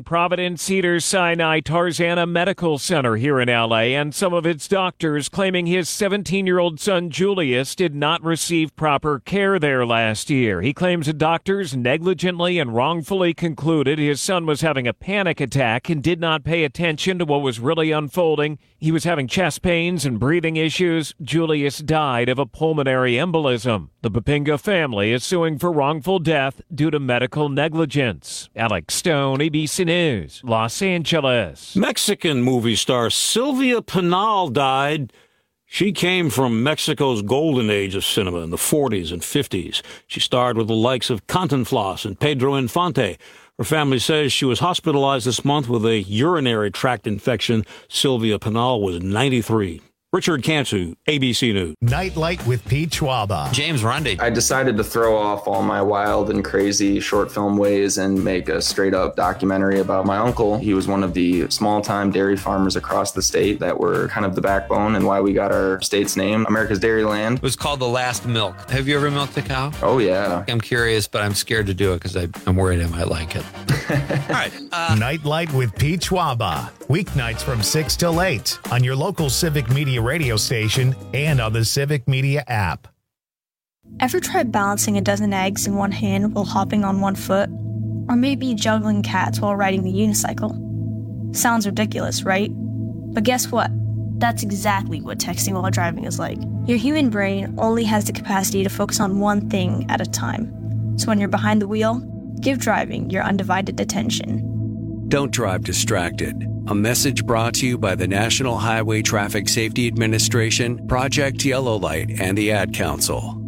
Providence Cedars-Sinai Tarzana Medical Center here in L.A. and some of its doctors claiming his 17-year-old son Julius did not receive proper care there last year. He claims the doctors negligently and wrongfully concluded his son was having a panic attack and did not pay attention to what was really unfolding. He was having chest pains and breathing issues. Julius died of a pulmonary embolism. The Papinga family is suing for wrongful death due to medical negligence. Alex Stone, ABC News, Los Angeles. Mexican movie star Silvia Pinal died. She came from Mexico's golden age of cinema in the 40s and 50s. She starred with the likes of Cantinflas and Pedro Infante. Her family says she was hospitalized this month with a urinary tract infection. Silvia Pinal was 93. Richard Cantu, ABC News. Nightlight with Pete Schwaba. James Rundy. I decided to throw off all my wild and crazy short film ways and make a straight up documentary about my uncle. He was one of the small time dairy farmers across the state that were kind of the backbone and why we got our state's name, America's Dairyland. It was called The Last Milk. Have you ever milked a cow? Oh, yeah. I'm curious, but I'm scared to do it because I'm worried I might like it. All right. Nightlight with Pete Schwaba. Weeknights from 6 till 8 on your local Civic Media radio station and on the Civic Media app. Ever tried balancing a dozen eggs in one hand while hopping on one foot? Or maybe juggling cats while riding the unicycle? Sounds ridiculous, right? But guess what? That's exactly what texting while driving is like. Your human brain only has the capacity to focus on one thing at a time. So when you're behind the wheel, give driving your undivided attention. Don't drive distracted. A message brought to you by the National Highway Traffic Safety Administration, Project Yellow Light, and the Ad Council.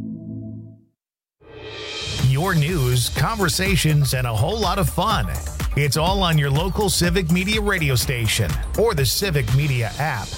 Your news, conversations, and a whole lot of fun. It's all on your local Civic Media radio station or the Civic Media app.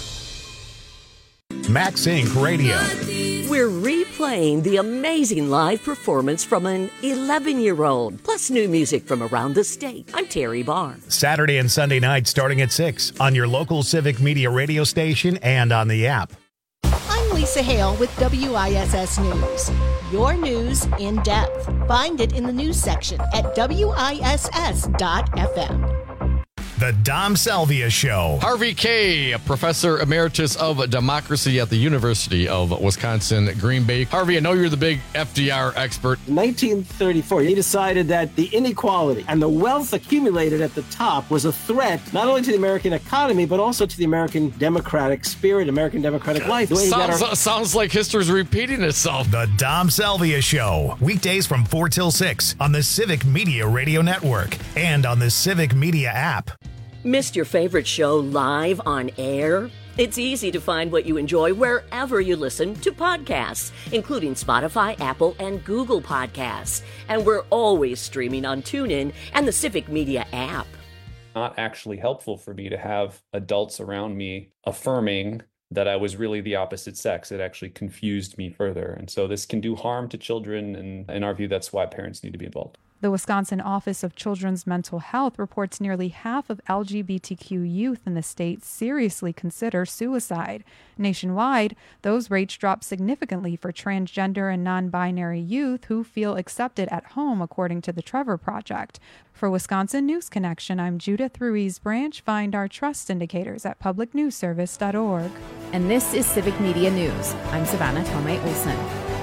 Max Inc. Radio. We're replaying the amazing live performance from an 11-year-old, plus new music from around the state. I'm Terry Barr. Saturday and Sunday nights starting at 6 on your local Civic Media radio station and on the app. I'm Lisa Hale with WISS News. Your news in depth. Find it in the news section at WISS.FM. The Dom Salvia Show. Harvey Kaye, Professor Emeritus of Democracy at the University of Wisconsin, Green Bay. Harvey, I know you're the big FDR expert. In 1934, he decided that the inequality and the wealth accumulated at the top was a threat not only to the American economy, but also to the American democratic spirit, American democratic life. Sounds like history's repeating itself. The Dom Salvia Show. Weekdays from 4 till 6 on the Civic Media Radio Network and on the Civic Media app. Missed your favorite show live on air? It's easy to find what you enjoy wherever you listen to podcasts, including Spotify, Apple, and Google Podcasts. And we're always streaming on TuneIn and the Civic Media app. Not actually helpful for me to have adults around me affirming that I was really the opposite sex. It actually confused me further. And so this can do harm to children. And in our view, that's why parents need to be involved. The Wisconsin Office of Children's Mental Health reports nearly half of LGBTQ youth in the state seriously consider suicide. Nationwide, those rates drop significantly for transgender and non-binary youth who feel accepted at home, according to the Trevor Project. For Wisconsin News Connection, I'm Judith Ruiz Branch. Find our trust indicators at publicnewsservice.org. And this is Civic Media News. I'm Savannah Tomei-Olson.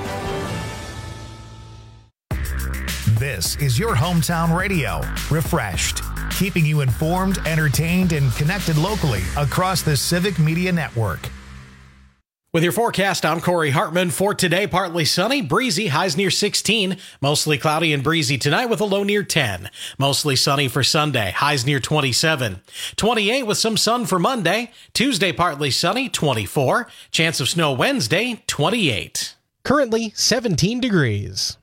This is your hometown radio, refreshed, keeping you informed, entertained, and connected locally across the Civic Media Network. With your forecast, I'm Corey Hartman. For today, partly sunny, breezy, highs near 16. Mostly cloudy and breezy tonight with a low near 10. Mostly sunny for Sunday, highs near 27. 28 with some sun for Monday. Tuesday, partly sunny, 24. Chance of snow Wednesday, 28. Currently 17 degrees.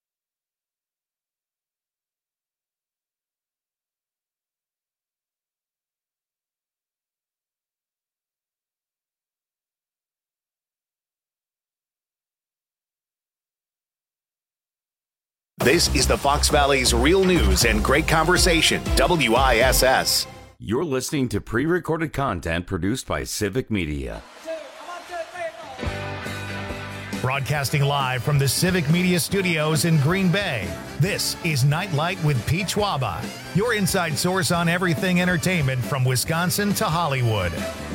This is the Fox Valley's real news and great conversation, WISS. You're listening to pre-recorded content produced by Civic Media. Broadcasting live from the Civic Media Studios in Green Bay, this is Nightlight with Pete Schwaba, your inside source on everything entertainment from Wisconsin to Hollywood.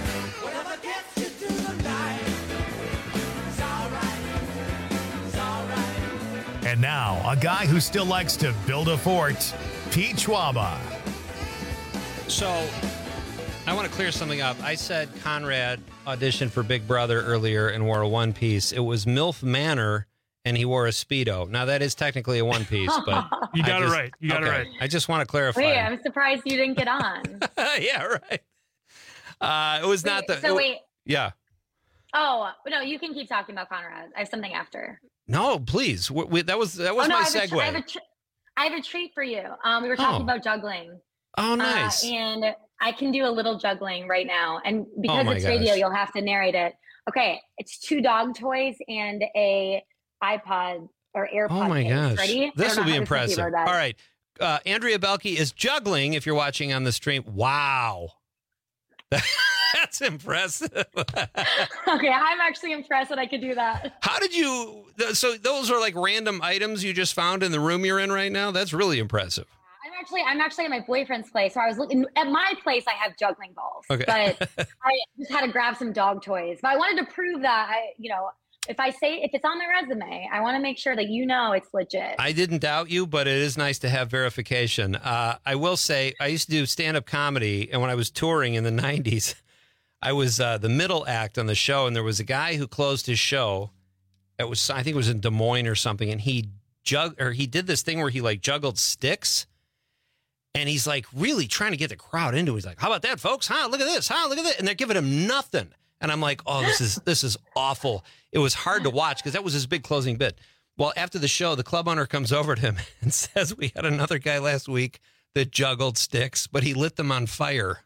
And now, a guy who still likes to build a fort, Pete Schwaba. So, I want to clear something up. I said Conrad auditioned for Big Brother earlier and wore a one-piece. It was MILF Manor, and he wore a Speedo. Now, that is technically a one-piece, but... You got it right. You got it right. I just want to clarify. Wait, I'm surprised you didn't get on. Yeah, right. It was not the... Wait. Yeah. Oh, no, you can keep talking about Conrad. I have something after. No, please. That was my segue. I have a treat for you. We were talking about juggling. Oh, nice. And I can do a little juggling right now. And because it's radio, you'll have to narrate it. Okay, it's 2 dog toys and a iPod or AirPod. Oh, my gosh. Ready? This will be impressive. All right. Andrea Belke is juggling if you're watching on the stream. Wow. That's impressive. Okay, I'm actually impressed that I could do that. How did you... So those are like random items you just found in the room you're in right now? That's really impressive. I'm actually at my boyfriend's place. So I was looking... At my place, I have juggling balls. Okay. But I just had to grab some dog toys. But I wanted to prove that, if it's on my resume, I want to make sure that it's legit. I didn't doubt you, but it is nice to have verification. I will say, I used to do stand-up comedy, and when I was touring in the 90s, I was the middle act on the show, and there was a guy who closed his show. I think it was in Des Moines or something, and he did this thing where he like juggled sticks, and he's like really trying to get the crowd into it. He's like, "How about that, folks? Huh? Look at this. Huh? Look at that!" And they're giving him nothing. And I'm like, "Oh, this is awful." It was hard to watch because that was his big closing bit. Well, after the show, the club owner comes over to him and says, "We had another guy last week that juggled sticks, but he lit them on fire."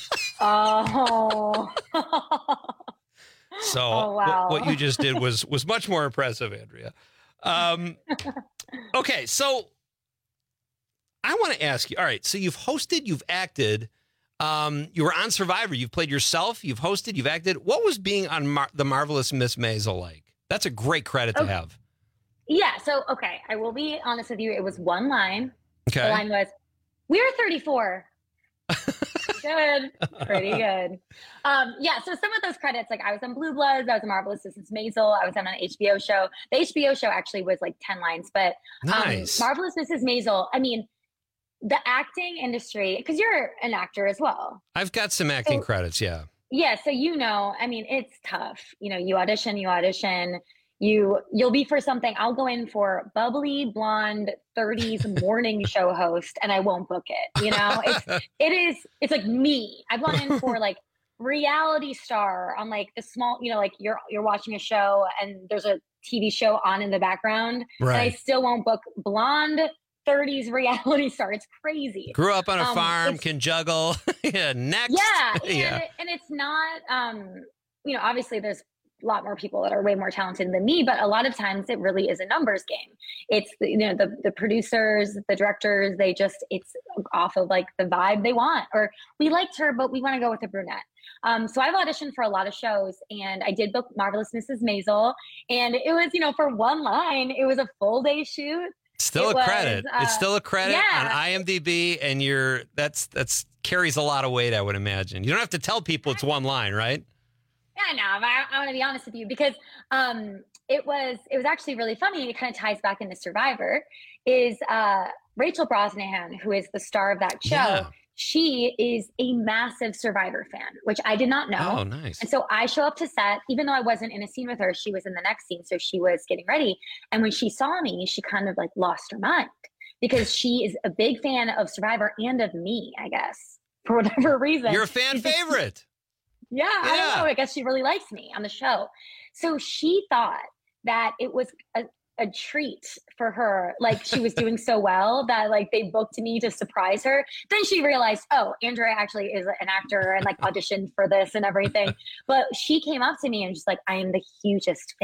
Oh. So wow. What you just did was much more impressive, Andrea. Okay, so I want to ask you, all right, so you've hosted, you've acted, you were on Survivor, you've played yourself, you've hosted, you've acted. What was being on The Marvelous Miss Maisel like? That's a great credit to have. Yeah, so, okay, I will be honest with you. It was one line. Okay. The line was, "We're 34. Good. Pretty good. So some of those credits, like I was on Blue Bloods, I was on Marvelous Mrs. Maisel, I was on an HBO show. The HBO show actually was like 10 lines, but nice. Marvelous Mrs. Maisel, I mean, the acting industry, because you're an actor as well. I've got some acting credits, yeah. Yeah, so I mean, it's tough. You audition, you'll be for something. I'll go in for bubbly, blonde, 30s morning show host, and I won't book it. It's like me. I've gone in for like reality star on like the small, like you're watching a show and there's a TV show on in the background. Right. And I still won't book blonde 30s reality star. It's crazy. Grew up on a farm, can juggle. Yeah, next. Yeah, and it's not, obviously there's a lot more people that are way more talented than me, but a lot of times it really is a numbers game. It's the producers, the directors, it's off of like the vibe they want, or we liked her, but we want to go with a brunette. So I've auditioned for a lot of shows, and I did book Marvelous Mrs. Maisel, and it was, for one line, it was a full day shoot. Still a credit. It's still a credit on IMDb, and that's carries a lot of weight, I would imagine. You don't have to tell people it's one line, right? Yeah, no, I want to be honest with you, because it was actually really funny. It kind of ties back into Survivor. Is Rachel Brosnahan, who is the star of that show. Yeah. She is a massive Survivor fan, which I did not know. Oh, nice. And so I show up to set, even though I wasn't in a scene with her, she was in the next scene. So she was getting ready. And when she saw me, she kind of like lost her mind, because she is a big fan of Survivor and of me, I guess, for whatever reason. You're a fan favorite. Yeah, I don't know. I guess she really likes me on the show. So she thought that it was a treat for her. Like, she was doing so well that like they booked me to surprise her. Then she realized, oh, Andrea actually is an actor and like auditioned for this and everything. But she came up to me and just like, I am the hugest fan.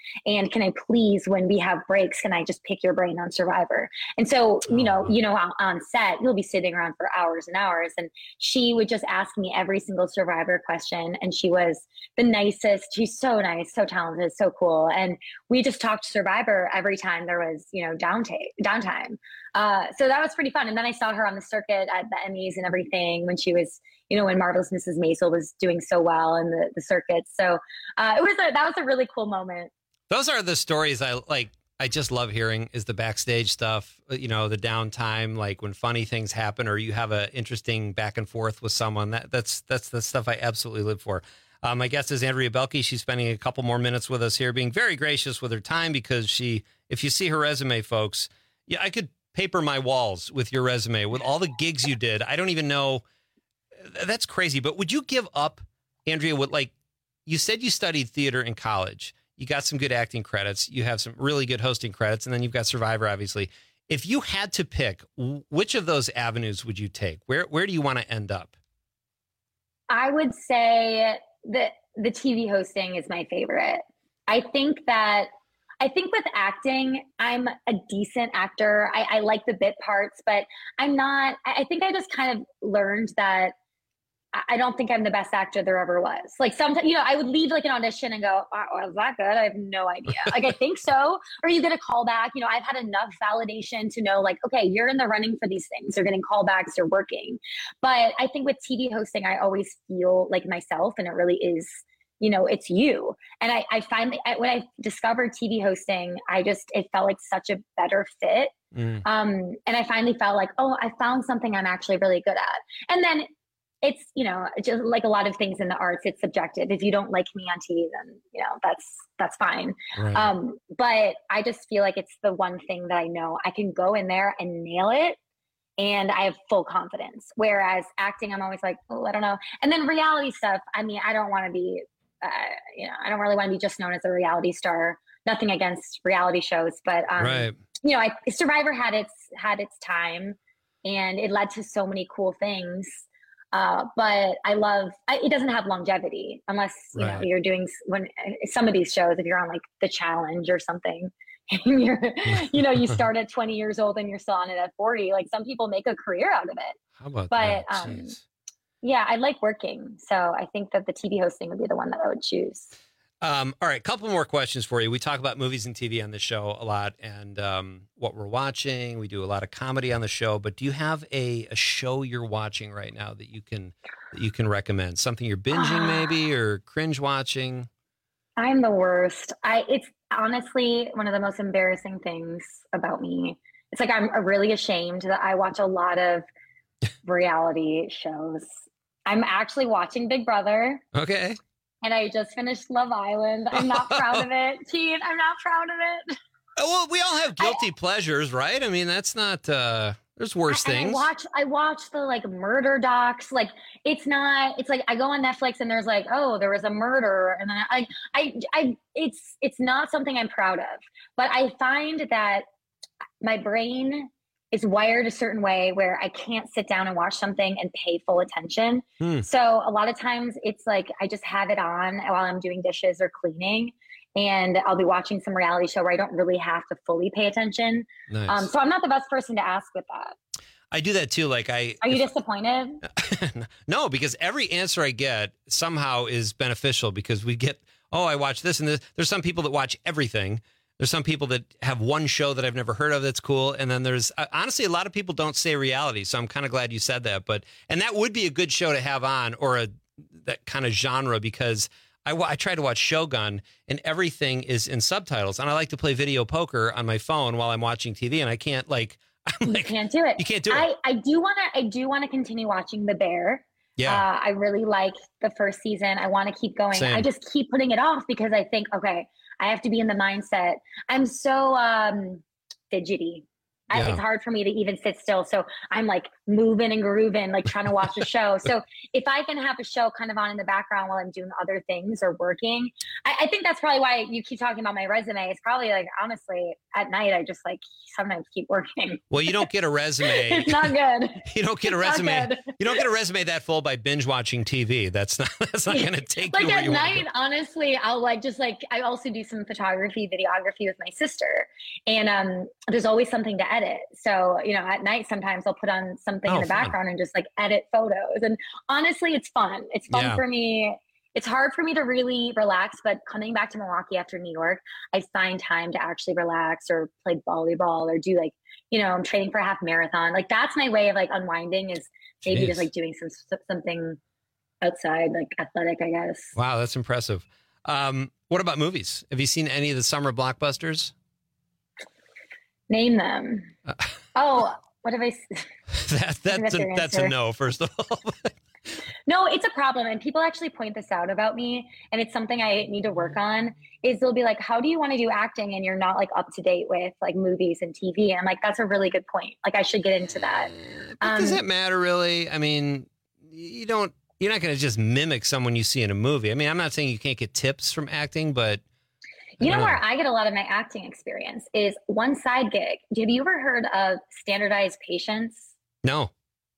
And can I please, when we have breaks, can I just pick your brain on Survivor? And so, on set, you'll be sitting around for hours and hours. And she would just ask me every single Survivor question. And she was the nicest. She's so nice, so talented, so cool. And we just talked Survivor every time there was, downtime. So that was pretty fun. And then I saw her on the circuit at the Emmys and everything when she was, when Marvelous Mrs. Maisel was doing so well in the circuits. So that was a really cool moment. Those are the stories I just love hearing, is the backstage stuff, the downtime, like when funny things happen or you have an interesting back and forth with someone. That's the stuff I absolutely live for. My guest is Andrea Boehlke. She's spending a couple more minutes with us here, being very gracious with her time because if you see her resume, folks, I could paper my walls with your resume, with all the gigs you did. I don't even know. That's crazy. But would you give up, Andrea, you said you studied theater in college. You got some good acting credits. You have some really good hosting credits. And then you've got Survivor, obviously. If you had to pick, which of those avenues would you take? Where do you want to end up? I would say that the TV hosting is my favorite. I think with acting, I'm a decent actor. I like the bit parts, but I'm not. I think I just kind of learned that I don't think I'm the best actor there ever was. Like sometimes, I would leave like an audition and go, oh, is that good? I have no idea. Like, I think so. Or you get a call back. I've had enough validation to know like, okay, you're in the running for these things. You're getting callbacks, you're working. But I think with TV hosting, I always feel like myself, and it really is, it's you. And I finally, when I discovered TV hosting, it felt like such a better fit. And I finally felt like, oh, I found something I'm actually really good at. And then it's, just like a lot of things in the arts, it's subjective. If you don't like me on TV, then, that's fine. Right. But I just feel like it's the one thing that I know I can go in there and nail it. And I have full confidence. Whereas acting, I'm always like, oh, I don't know. And then reality stuff, I don't want to be, I don't really want to be just known as a reality star. Nothing against reality shows, but, right. Survivor had its time and it led to so many cool things. But it doesn't have longevity unless, you're doing some of these shows, if you're on like The Challenge or something, and you're, you start at 20 years old and you're still on it at 40. Like some people make a career out of it. How about that? Jeez. Yeah, I like working. So I think that the TV hosting would be the one that I would choose. All right, couple more questions for you. We talk about movies and TV on the show a lot, and what we're watching. We do a lot of comedy on the show. But do you have a show you're watching right now that you can recommend? Something you're binging, maybe, or cringe watching? I'm the worst. It's honestly one of the most embarrassing things about me. It's like I'm really ashamed that I watch a lot of reality shows. I'm actually watching Big Brother. Okay. And I just finished Love Island. I'm not proud of it. Teen, I'm not proud of it. Well, we all have guilty pleasures, right? I mean, that's not, there's worse things. I watch the like murder docs. Like it's like I go on Netflix and there's like, oh, there was a murder. And then it's not something I'm proud of, but I find that my brain is wired a certain way where I can't sit down and watch something and pay full attention. So a lot of times it's like I just have it on while I'm doing dishes or cleaning, and I'll be watching some reality show where I don't really have to fully pay attention. Nice. So I'm not the best person to ask with that. I do that too. Are you disappointed? No, because every answer I get somehow is beneficial because we get, oh, I watch this and this. There's some people that watch everything. There's some people that have one show that I've never heard of that's cool. And then there's, honestly, a lot of people don't say reality. So I'm kind of glad you said that. And that would be a good show to have on, or that kind of genre, because I try to watch Shogun and everything is in subtitles. And I like to play video poker on my phone while I'm watching TV. And I can't you can't do it. You can't do it. I do want to continue watching The Bear. Yeah. I really like the first season. I want to keep going. Same. I just keep putting it off because I think, okay, I have to be in the mindset. I'm so fidgety. Yeah. It's hard for me to even sit still. So I'm like moving and grooving, like trying to watch a show. So if I can have a show kind of on in the background while I'm doing other things or working, I think that's probably why you keep talking about my resume. It's probably like, honestly, at night, I just like sometimes keep working. Well, you don't get a resume. It's not good. You don't get a resume. You don't get a resume that full by binge watching TV. That's not going to take like you where at you want to night, go. honestly, I'll I also do some photography, videography with my sister. And there's always something to edit. So, at night, sometimes I'll put on something in the background and just like edit photos. And honestly, it's fun. It's fun for me. It's hard for me to really relax, but coming back to Milwaukee after New York, I find time to actually relax or play volleyball or do I'm training for a half marathon. Like that's my way of like unwinding is maybe just like doing something outside, like athletic, I guess. Wow, that's impressive. What about movies? Have you seen any of the summer blockbusters? Name them. What have I? That's a no. First of all. No, it's a problem, and people actually point this out about me, and it's something I need to work on. Is they'll be like, "How do you want to do acting?" and you're not like up to date with like movies and TV. And I'm like, that's a really good point. Like, I should get into that. Does it matter really? I mean, you're not going to just mimic someone you see in a movie. I mean, I'm not saying you can't get tips from acting, but where I get a lot of my acting experience is one side gig. Have you ever heard of standardized patients? No.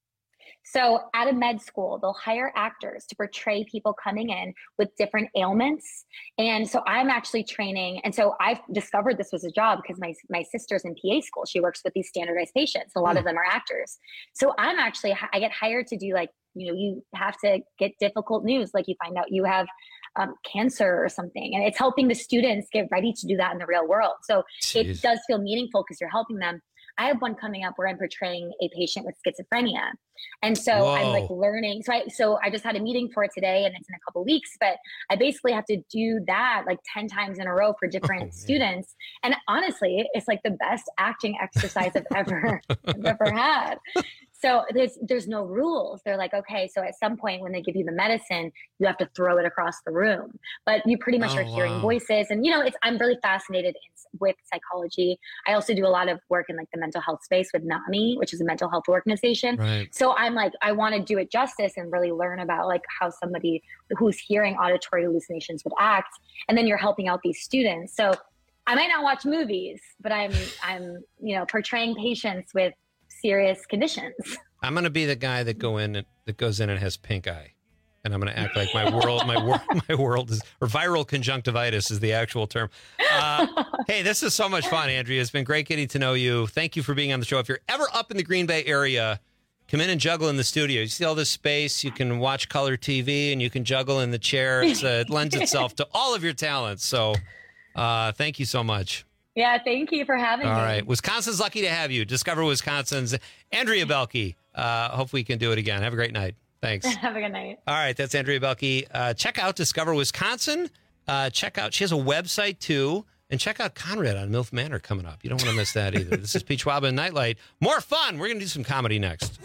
So at a med school, they'll hire actors to portray people coming in with different ailments. And so I'm actually training. And so I've discovered this was a job because my sister's in PA school. She works with these standardized patients. A lot of them are actors. So I get hired to do you have to get difficult news. Like you find out you have cancer or something, and it's helping the students get ready to do that in the real world. So it does feel meaningful because you're helping them. I have one coming up where I'm portraying a patient with schizophrenia. And so I'm like learning. So I just had a meeting for it today and it's in a couple of weeks, but I basically have to do that like 10 times in a row for different students. And honestly, it's like the best acting exercise I've ever had. So there's no rules. They're like, okay, so at some point when they give you the medicine, you have to throw it across the room, but you pretty much are hearing voices. And, I'm really fascinated with psychology. I also do a lot of work in like the mental health space with NAMI, which is a mental health organization. Right. So I'm like, I want to do it justice and really learn about like how somebody who's hearing auditory hallucinations would act. And then you're helping out these students. So I might not watch movies, but I'm portraying patients with serious conditions. I'm going to be the guy that goes in and has pink eye. And I'm going to act like my world is, or viral conjunctivitis is the actual term. Hey, this is so much fun, Andrea. It's been great getting to know you. Thank you for being on the show. If you're ever up in the Green Bay area, come in and juggle in the studio. You see all this space. You can watch color TV and you can juggle in the chair. It lends itself to all of your talents. So thank you so much. Yeah, thank you for having me. All right. Wisconsin's lucky to have you. Discover Wisconsin's Andrea Belke. Hope we can do it again. Have a great night. Thanks. Have a good night. All right. That's Andrea Belke. Check out Discover Wisconsin. She has a website too. And check out Conrad on MILF Manor coming up. You don't want to miss that either. This is Pete Schwab and Nightlight. More fun. We're going to do some comedy next.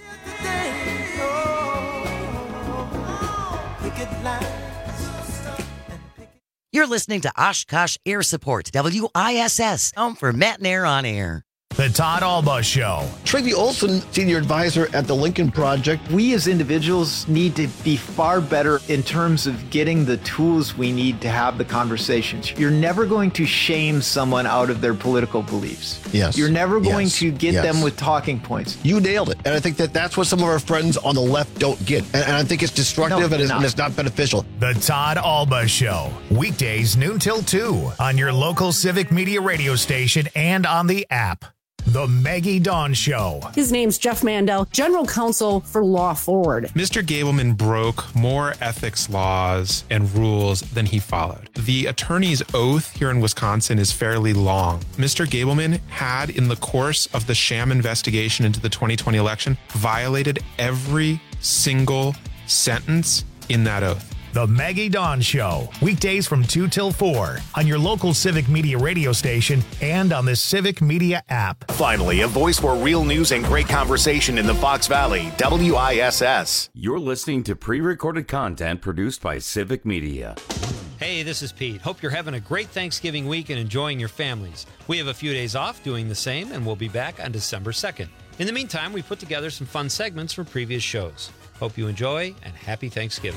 You're listening to Oshkosh Air Support, WISS, home for Matt and Air on Air. The Todd Alba Show. Tracy Olson, Senior Advisor at the Lincoln Project. We as individuals need to be far better in terms of getting the tools we need to have the conversations. You're never going to shame someone out of their political beliefs. Yes. You're never going to get them with talking points. You nailed it. And I think that's what some of our friends on the left don't get. And I think it's destructive and it's not beneficial. The Todd Alba Show. Weekdays noon till 2 on your local Civic Media radio station and on the app. The Maggie Dawn Show. His name's Jeff Mandel, General Counsel for Law Forward. Mr. Gableman broke more ethics laws and rules than he followed. The attorney's oath here in Wisconsin is fairly long. Mr. Gableman had, in the course of the sham investigation into the 2020 election, violated every single sentence in that oath. The Maggie Dawn Show. Weekdays from 2 till 4 on your local Civic Media radio station and on the Civic Media app. Finally, a voice for real news and great conversation in the Fox Valley, WISS. You're listening to pre-recorded content produced by Civic Media. Hey, this is Pete. Hope you're having a great Thanksgiving week and enjoying your families. We have a few days off doing the same, and we'll be back on December 2nd. In the meantime, we put together some fun segments from previous shows. Hope you enjoy, and happy Thanksgiving.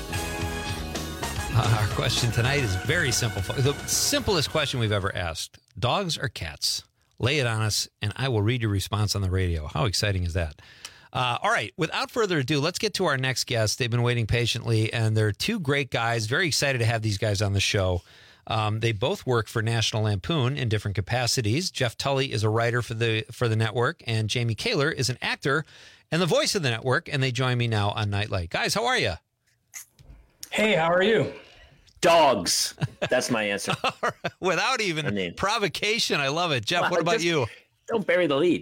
Our question tonight is very simple. The simplest question we've ever asked. Dogs or cats? Lay it on us, and I will read your response on the radio. How exciting is that? All right, without further ado, let's get to our next guest. They've been waiting patiently, and they're two great guys. Very excited to have these guys on the show. They both work for National Lampoon in different capacities. Jeff Tully is a writer for the network, and Jamie Kaler is an actor and the voice of the network, and they join me now on Nightlight. Guys, how are you? Hey, how are you? Dogs. That's my answer. Without even provocation. I love it. Jeff, what about you? Don't bury the lead.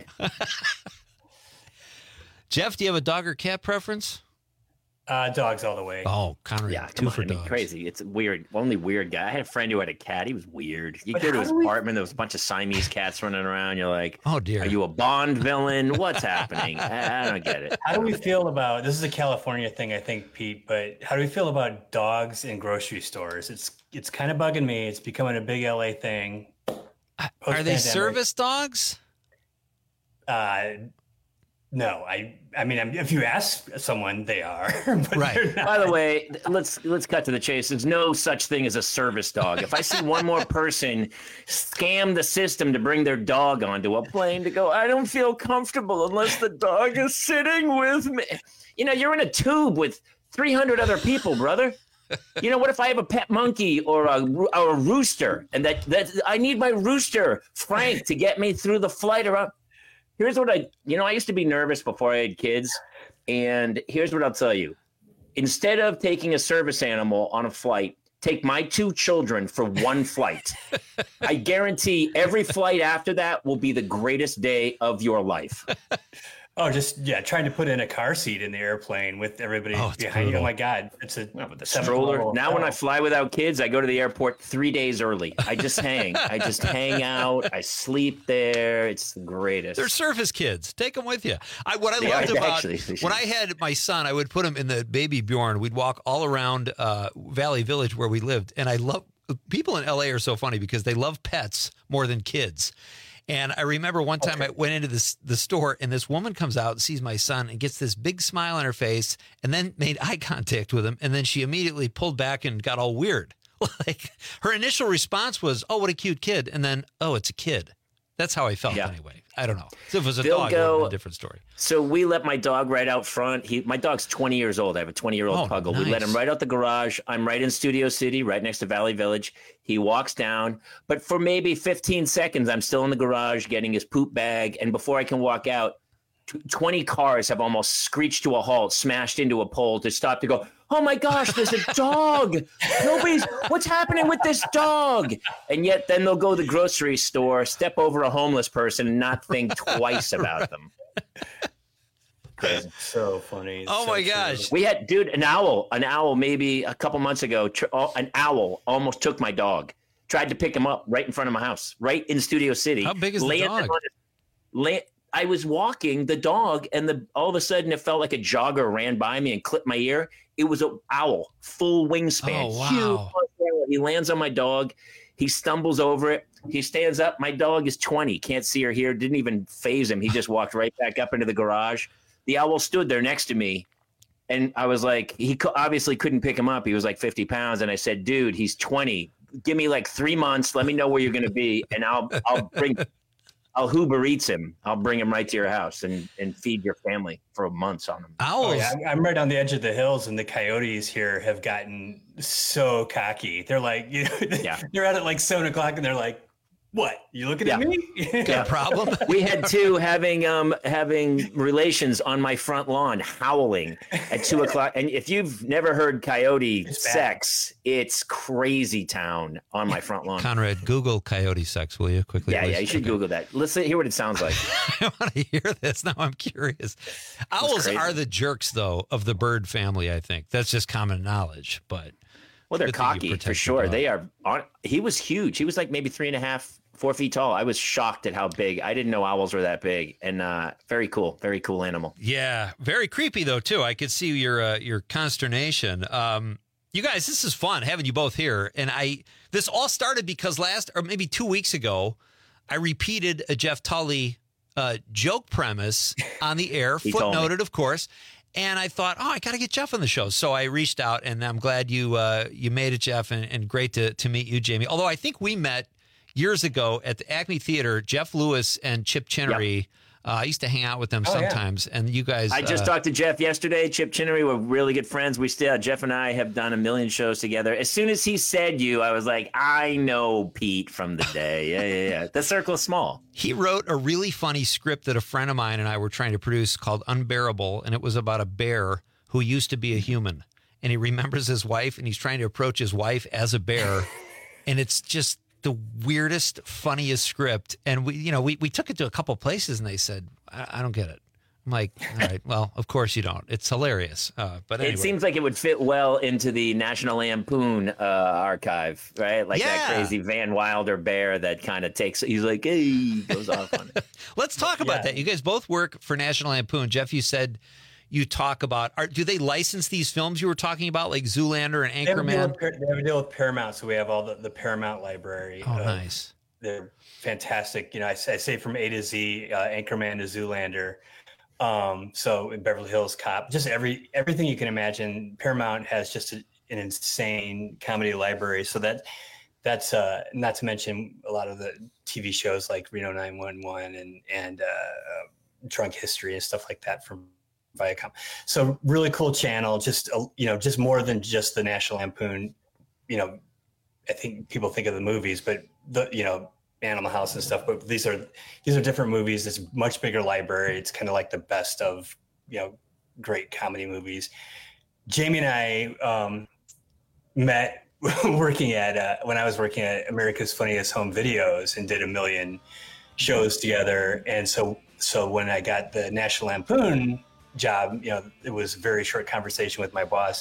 Jeff, do you have a dog or cat preference? Dogs all the way. Oh, Conrad, yeah, two for dogs. Crazy. It's weird. Only weird guy. I had a friend who had a cat. He was weird. You go to his apartment. There was a bunch of Siamese cats running around. You're like, oh dear, are you a Bond villain? What's happening? I don't get it. How do we feel about this? Is a California thing, I think, Pete. But how do we feel about dogs in grocery stores? It's kind of bugging me. It's becoming a big LA thing. Are they service dogs? No, I mean, if you ask someone, they are. But right. By the way, let's cut to the chase. There's no such thing as a service dog. If I see one more person scam the system to bring their dog onto a plane to go, I don't feel comfortable unless the dog is sitting with me. You know, you're in a tube with 300 other people, brother. You know, what if I have a pet monkey or a rooster, and that I need my rooster, Frank, to get me through the flight around. Here's what I used to be nervous before I had kids, and here's what I'll tell you. Instead of taking a service animal on a flight, take my two children for one flight. I guarantee every flight after that will be the greatest day of your life. Oh, trying to put in a car seat in the airplane with everybody behind you. Oh my God, it's a stroller. Now, when I fly without kids, I go to the airport 3 days early. I just hang. I just hang out. I sleep there. It's the greatest. They're surface kids. Take them with you. What I loved about when I had my son, I would put him in the baby Bjorn. We'd walk all around Valley Village where we lived, and I love people in LA are so funny because they love pets more than kids. And I remember one time I went into the store, and this woman comes out and sees my son and gets this big smile on her face and then made eye contact with him. And then she immediately pulled back and got all weird. Like her initial response was, oh, what a cute kid. And then, oh, it's a kid. That's how I felt anyway. I don't know. So if it was a dog, it would be a different story. So we let my dog right out front. My dog's 20 years old. I have a 20-year-old puggle. Nice. We let him right out the garage. I'm right in Studio City, right next to Valley Village. He walks down. But for maybe 15 seconds, I'm still in the garage getting his poop bag. And before I can walk out, 20 cars have almost screeched to a halt, smashed into a pole to stop to go, oh my gosh, there's a dog. What's happening with this dog? And yet then they'll go to the grocery store, step over a homeless person and not think twice about them. Crazy. So funny. Oh my gosh. We had, an owl maybe a couple months ago, an owl almost took my dog. Tried to pick him up right in front of my house, right in Studio City. How big is the dog? I was walking the dog, and all of a sudden it felt like a jogger ran by me and clipped my ear. It was an owl, full wingspan. Oh, wow. Huge. He lands on my dog. He stumbles over it. He stands up. My dog is 20. Can't see or hear. Didn't even faze him. He just walked right back up into the garage. The owl stood there next to me. And I was like, he obviously couldn't pick him up. He was like 50 pounds. And I said, dude, he's 20. Give me like 3 months. Let me know where you're going to be. And I'll Uber Eats him. I'll bring him right to your house and feed your family for months on him. Owls. Oh, yeah. I'm right on the edge of the hills, and the coyotes here have gotten so cocky. They're like, they're at it like 7 o'clock, and they're like, what? You looking at me? Got a problem? We had two having relations on my front lawn, howling at 2 o'clock. And if you've never heard coyote sex, it's crazy town on my front lawn. Conrad, Google coyote sex, will you quickly? Yeah, you should Google that. Let's hear what it sounds like. I want to hear this. Now I'm curious. Owls are the jerks, though, of the bird family, I think. That's just common knowledge, but. Well, they're cocky for sure. They are. He was huge. He was like maybe 3.5, 4 feet tall. I was shocked at how big. I didn't know owls were that big. And very cool animal. Yeah, very creepy though too. I could see your consternation. You guys, this is fun having you both here. And this all started because maybe 2 weeks ago, I repeated a Jeff Tully joke premise on the air, footnoted, of course. And I thought, I got to get Jeff on the show. So I reached out, and I'm glad you made it, Jeff, and great to meet you, Jamie. Although I think we met years ago at the Acme Theater, Jeff Lewis and Chip Chinnery. Yep. I used to hang out with them sometimes, and you guys. I just talked to Jeff yesterday. Chip Chinnery, we're really good friends. Jeff and I have done a million shows together. As soon as he said you, I was like, I know Pete from the day. Yeah. The circle is small. He wrote a really funny script that a friend of mine and I were trying to produce called Unbearable, and it was about a bear who used to be a human, and he remembers his wife, and he's trying to approach his wife as a bear, and it's just the weirdest, funniest script. And we took it to a couple places, and they said, I don't get it. I'm like, all right, well, of course you don't. It's hilarious. But anyway. It seems like it would fit well into the National Lampoon archive, right? Like that crazy Van Wilder bear that kind of he's like, hey, goes off on it. Let's talk about that. You guys both work for National Lampoon. Jeff, you said you talk about, do they license these films you were talking about, like Zoolander and Anchorman? They have a deal with Paramount, so we have all the Paramount library. Oh, nice. They're fantastic. I say from A to Z, Anchorman to Zoolander. So in Beverly Hills Cop, just everything you can imagine. Paramount has just an insane comedy library. So that's not to mention a lot of the TV shows like Reno 911 and Drunk History and stuff like that from Viacom. So really cool channel, just more than just the National Lampoon. I think people think of the movies, but Animal House and stuff, but these are different movies. It's a much bigger library. It's kind of like the best of great comedy movies. Jamie and I met working at when I was working at America's Funniest Home Videos and did a million shows together. And so when I got the National Lampoon job, it was a very short conversation with my boss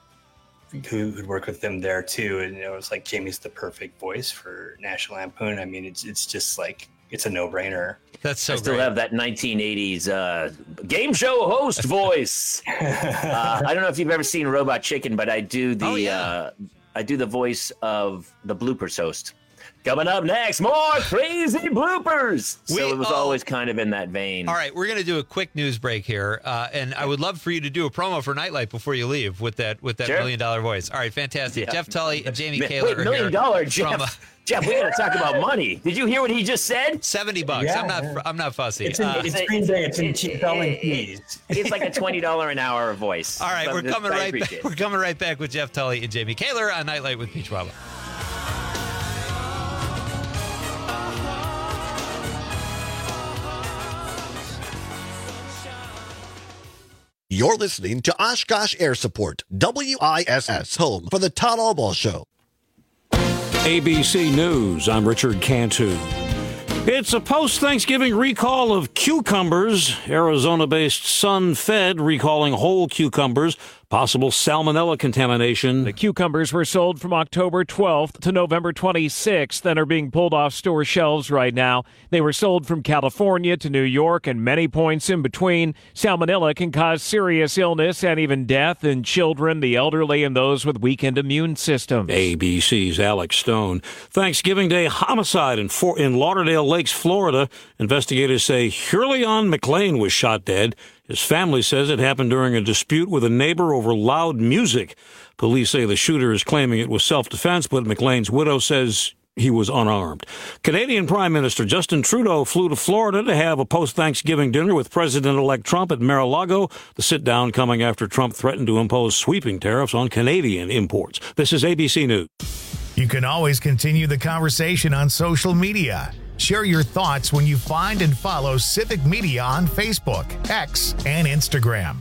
who'd worked with them there too. And it was like, Jamie's the perfect voice for National Lampoon. I mean, it's just like, it's a no-brainer. That's so I still have that 1980s game show host voice. I don't know if you've ever seen Robot Chicken, but I do the voice of the bloopers host. Coming up next, more crazy bloopers. So it was always kind of in that vein. All right, we're going to do a quick news break here, and I would love for you to do a promo for Nightlight before you leave with that $1 million voice. All right, fantastic. Yeah. Jeff Tully and Jamie Kaler. $1 million, Jeff. Jeff, we got to talk about money. Did you hear what he just said? $70. Yeah. I'm not fussy. It's Green Bay. It's in selling fees. It's like a $20 an hour voice. All right, we're coming right back. We're coming right back with Jeff Tully and Jamie Kaler on Nightlight with Peach Waba. You're listening to Oshkosh Air Support, WISS, home for the Todd Albaugh Show. ABC News, I'm Richard Cantu. It's a post-Thanksgiving recall of cucumbers. Arizona-based Sun-Fed recalling whole cucumbers. Possible salmonella contamination. The cucumbers were sold from October 12th to November 26th and are being pulled off store shelves right now. They were sold from California to New York and many points in between. Salmonella can cause serious illness and even death in children, the elderly, and those with weakened immune systems. ABC's Alex Stone. Thanksgiving Day homicide in Lauderdale Lakes, Florida. Investigators say Hurleon McLean was shot dead. His family says it happened during a dispute with a neighbor over loud music. Police say the shooter is claiming it was self-defense, but McLean's widow says he was unarmed. Canadian Prime Minister Justin Trudeau flew to Florida to have a post-Thanksgiving dinner with President-elect Trump at Mar-a-Lago. The sit-down coming after Trump threatened to impose sweeping tariffs on Canadian imports. This is ABC News. You can always continue the conversation on social media. Share your thoughts when you find and follow Civic Media on Facebook, X, and Instagram.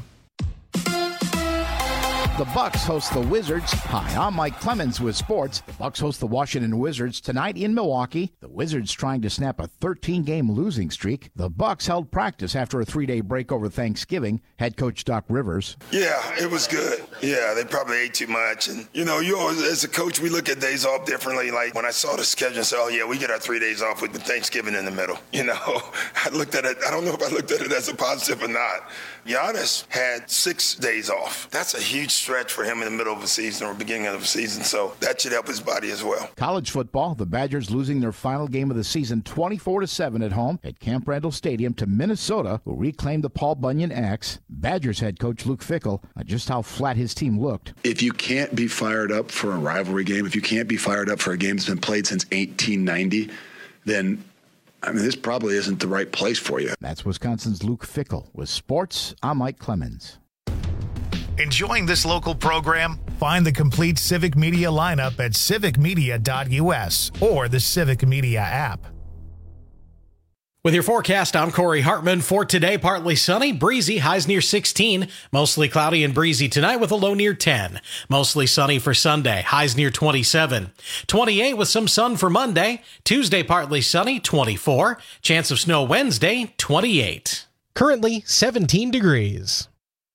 The Bucks host the Wizards. Hi, I'm Mike Clemens with sports. The Bucks host the Washington Wizards tonight in Milwaukee. The Wizards trying to snap a 13-game losing streak. The Bucks held practice after a 3-day break over Thanksgiving. Head coach Doc Rivers. Yeah, it was good. Yeah, they probably ate too much. And, you always, as a coach, we look at days off differently. Like when I saw the schedule and said, we get our 3 days off with Thanksgiving in the middle. I looked at it. I don't know if I looked at it as a positive or not. Giannis had 6 days off. That's a huge stretch for him in the middle of a season or beginning of a season. So that should help his body as well. College football, the Badgers losing their final game of the season 24-7 at home at Camp Randall Stadium to Minnesota, who reclaimed the Paul Bunyan X. Badgers head coach Luke Fickell on just how flat his team looked. If you can't be fired up for a rivalry game, if you can't be fired up for a game that's been played since 1890, then this probably isn't the right place for you. That's Wisconsin's Luke Fickell. With sports, I'm Mike Clemens. Enjoying this local program? Find the complete Civic Media lineup at civicmedia.us or the Civic Media app. With your forecast, I'm Corey Hartman. For today, partly sunny, breezy, highs near 16. Mostly cloudy and breezy tonight with a low near 10. Mostly sunny for Sunday, highs near 27. 28 with some sun for Monday. Tuesday, partly sunny, 24. Chance of snow Wednesday, 28. Currently 17 degrees.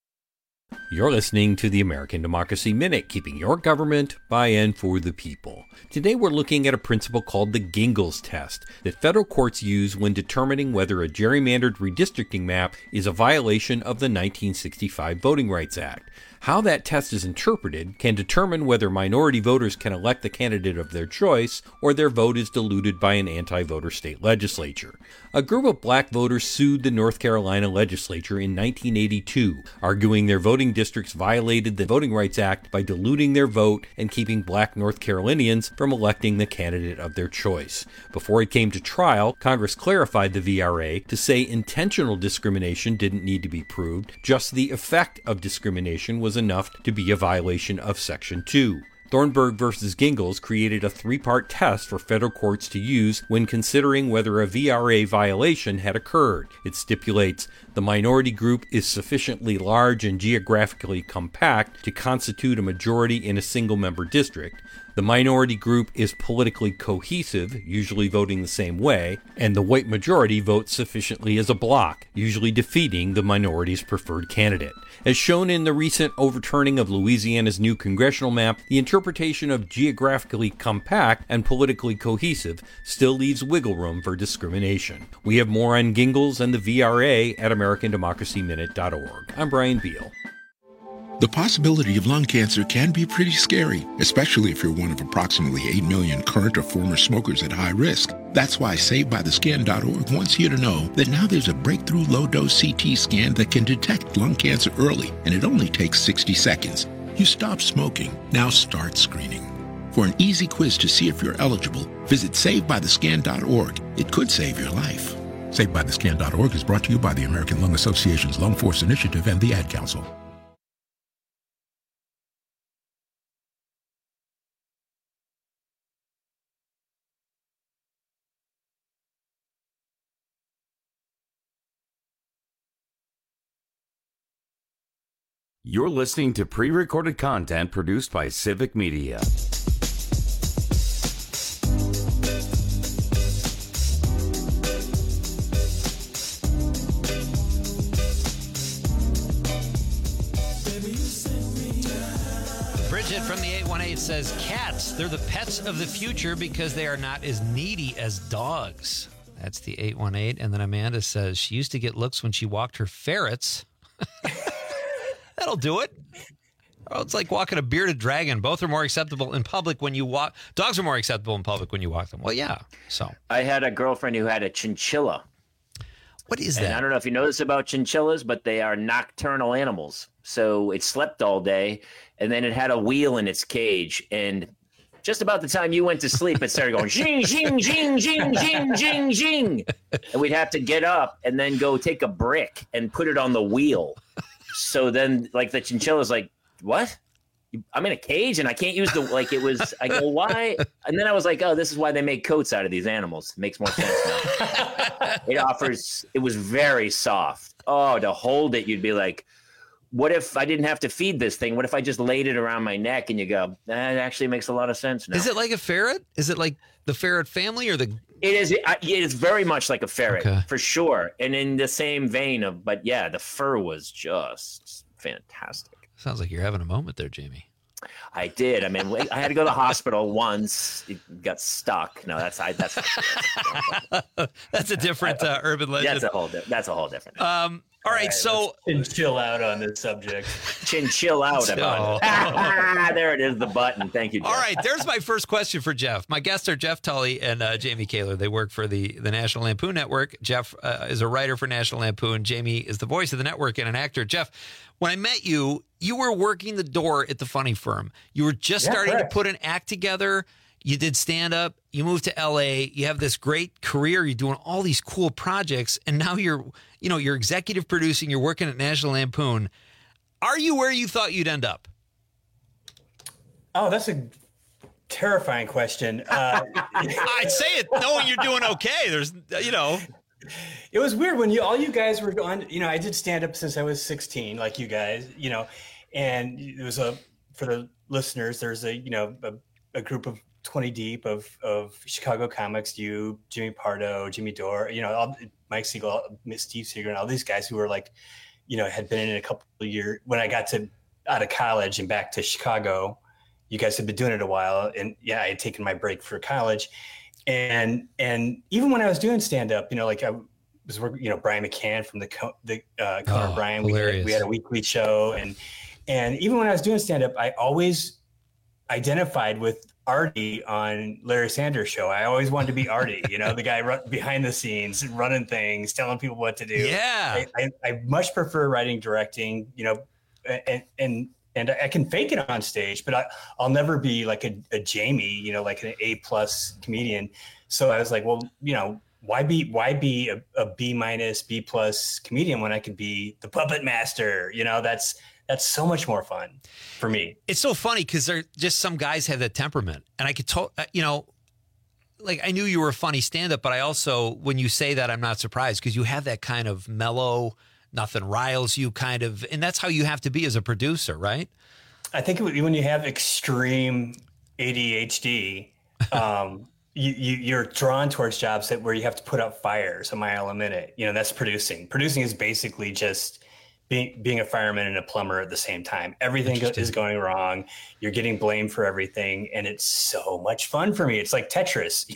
You're listening to the American Democracy Minute, keeping your government by and for the people. Today we're looking at a principle called the Gingles test that federal courts use when determining whether a gerrymandered redistricting map is a violation of the 1965 Voting Rights Act. How that test is interpreted can determine whether minority voters can elect the candidate of their choice or their vote is diluted by an anti-voter state legislature. A group of black voters sued the North Carolina legislature in 1982, arguing their voting districts violated the Voting Rights Act by diluting their vote and keeping black North Carolinians from electing the candidate of their choice. Before it came to trial, Congress clarified the VRA to say intentional discrimination didn't need to be proved, just the effect of discrimination was enough to be a violation of Section 2. Thornburg versus Gingles created a three-part test for federal courts to use when considering whether a VRA violation had occurred. It stipulates the minority group is sufficiently large and geographically compact to constitute a majority in a single-member district. The minority group is politically cohesive, usually voting the same way, and the white majority votes sufficiently as a bloc, usually defeating the minority's preferred candidate. As shown in the recent overturning of Louisiana's new congressional map, the interpretation of geographically compact and politically cohesive still leaves wiggle room for discrimination. We have more on Gingles and the VRA at AmericanDemocracyMinute.org. I'm Brian Beal. The possibility of lung cancer can be pretty scary, especially if you're one of approximately 8 million current or former smokers at high risk. That's why SaveByTheScan.org wants you to know that now there's a breakthrough low-dose CT scan that can detect lung cancer early, and it only takes 60 seconds. You stop smoking, now start screening. For an easy quiz to see if you're eligible, visit SaveByTheScan.org. It could save your life. SaveByTheScan.org is brought to you by the American Lung Association's Lung Force Initiative and the Ad Council. You're listening to pre-recorded content produced by Civic Media. Bridget from the 818 says, cats, they're the pets of the future because they are not as needy as dogs. That's the 818. And then Amanda says she used to get looks when she walked her ferrets. That'll do it. Oh, it's like walking a bearded dragon. Both are more acceptable in public when you walk. Dogs are more acceptable in public when you walk them. Well, yeah. So I had a girlfriend who had a chinchilla. What is that? And I don't know if you know this about chinchillas, but they are nocturnal animals. So it slept all day, and then it had a wheel in its cage. And just about the time you went to sleep, it started going zing, zing, zing, zing, zing, zing, zing. And we'd have to get up and then go take a brick and put it on the wheel. So then, like, the chinchilla's like, what? I'm in a cage and I can't use the, like, it was, I go, why? And then I was like, oh, this is why they make coats out of these animals. It makes more sense now. It was very soft. Oh, to hold it, you'd be like, what if I didn't have to feed this thing? What if I just laid it around my neck? And you go, that actually makes a lot of sense now. Is it like a ferret? Is it like the ferret family or the... It is very much like a ferret, for sure. And in the same vein of, but yeah, the fur was just fantastic. Sounds like you're having a moment there, Jamie. I did. I mean, I had to go to the hospital once. It got stuck. No, that's that's a different urban legend. That's a whole different. All right, so chill out on this subject. Chill out about it. There it is, the button. Thank you, Jeff. All right, there's my first question for Jeff. My guests are Jeff Tully and Jamie Kaler. They work for the National Lampoon Network. Jeff is a writer for National Lampoon. Jamie is the voice of the network and an actor. Jeff, when I met you, you were working the door at the Funny Firm. You were just starting to put an act together. You did stand-up. You moved to L.A. You have this great career. You're doing all these cool projects, and now you're executive producing. You're working at National Lampoon. Are you where you thought you'd end up? Oh, that's a terrifying question. I'd say it knowing you're doing okay. There's, It was weird when all you guys were on. I did stand-up since I was 16, like you guys. And it was for the listeners. There's a group of 20 deep of Chicago comics, you, Jimmy Pardo, Jimmy Dore, Mike Siegel, Steve Seeger, and all these guys who were had been in it a couple of years. When I got out of college and back to Chicago, you guys had been doing it a while. And I had taken my break for college. And even when I was doing stand-up, I was working, Brian McCann from the Conan O'Brien, we had a weekly show. And even when I was doing stand-up, I always identified with Artie on Larry Sanders Show. I always wanted to be Artie, the guy behind the scenes, running things, telling people what to do. Yeah. I much prefer writing, directing, and I can fake it on stage, but I'll never be like a Jamie, like an A+ comedian. So I was like, well, why be a B- B+ comedian when I could be the puppet master? That's so much more fun for me. It's so funny because they're just some guys have that temperament. And I could I knew you were a funny stand-up, but I also, when you say that, I'm not surprised because you have that kind of mellow, nothing riles you kind of, and that's how you have to be as a producer, right? I think when you have extreme ADHD, you're drawn towards jobs where you have to put out fires a mile a minute. That's producing. Producing is basically just being a fireman and a plumber at the same time. Everything is going wrong. You're getting blamed for everything. And it's so much fun for me. It's like Tetris,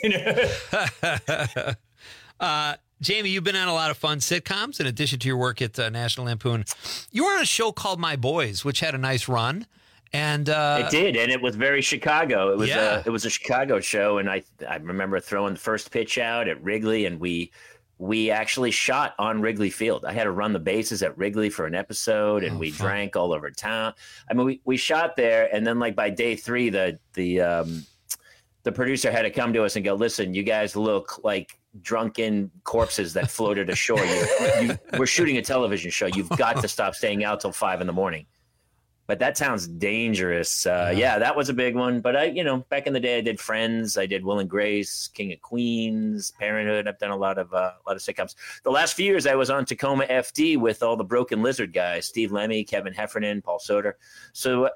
Jamie, you've been on a lot of fun sitcoms in addition to your work at National Lampoon. You were on a show called My Boys, which had a nice run. And it did, and it was very Chicago. It was a Chicago show, and I remember throwing the first pitch out at Wrigley, and we actually shot on Wrigley Field. I had to run the bases at Wrigley for an episode, and we drank all over town. I mean, we shot there, and then by day 3, the producer had to come to us and go, "Listen, you guys look like drunken corpses that floated ashore. We're shooting a television show. You've got to stop staying out till 5 a.m." But that sounds dangerous. That was a big one. But back in the day, I did Friends. I did Will and Grace, King of Queens, Parenthood. I've done a lot of sitcoms. The last few years, I was on Tacoma FD with all the Broken Lizard guys: Steve Lemmy, Kevin Heffernan, Paul Soter. So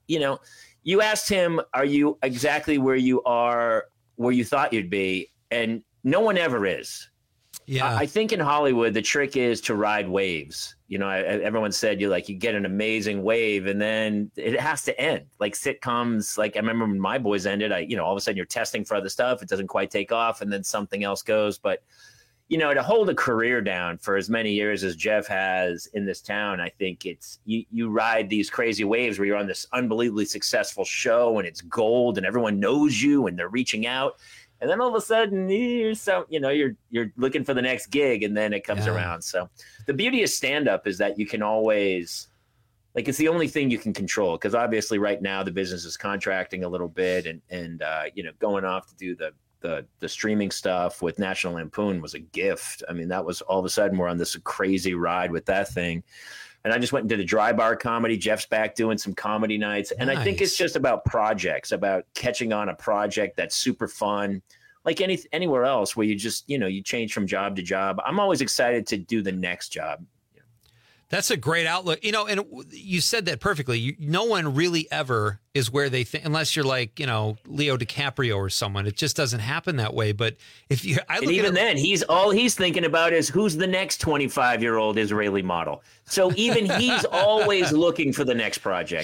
you asked him, "Are you exactly where you thought you'd be?" And no one ever is. Yeah, I think in Hollywood, the trick is to ride waves. Everyone said you get an amazing wave and then it has to end. Like sitcoms, I remember when My Boys ended, all of a sudden you're testing for other stuff. It doesn't quite take off and then something else goes. But, to hold a career down for as many years as Jeff has in this town, I think it's you ride these crazy waves where you're on this unbelievably successful show and it's gold and everyone knows you and they're reaching out. And then all of a sudden, you're looking for the next gig, and then it comes around. So the beauty of stand-up is that you can always, it's the only thing you can control. Because obviously, right now the business is contracting a little bit, and going off to do the streaming stuff with National Lampoon was a gift. I mean, that was all of a sudden we're on this crazy ride with that thing. And I just went and did a dry bar comedy. Jeff's back doing some comedy nights. And I think it's just about projects, about catching on a project that's super fun. Like anywhere else where you just, you change from job to job. I'm always excited to do the next job. That's a great outlook. And you said that perfectly. No one really ever is where they think, unless you're like, Leo DiCaprio or someone. It just doesn't happen that way. But then he's thinking about is who's the next 25-year-old Israeli model. So even he's always looking for the next project.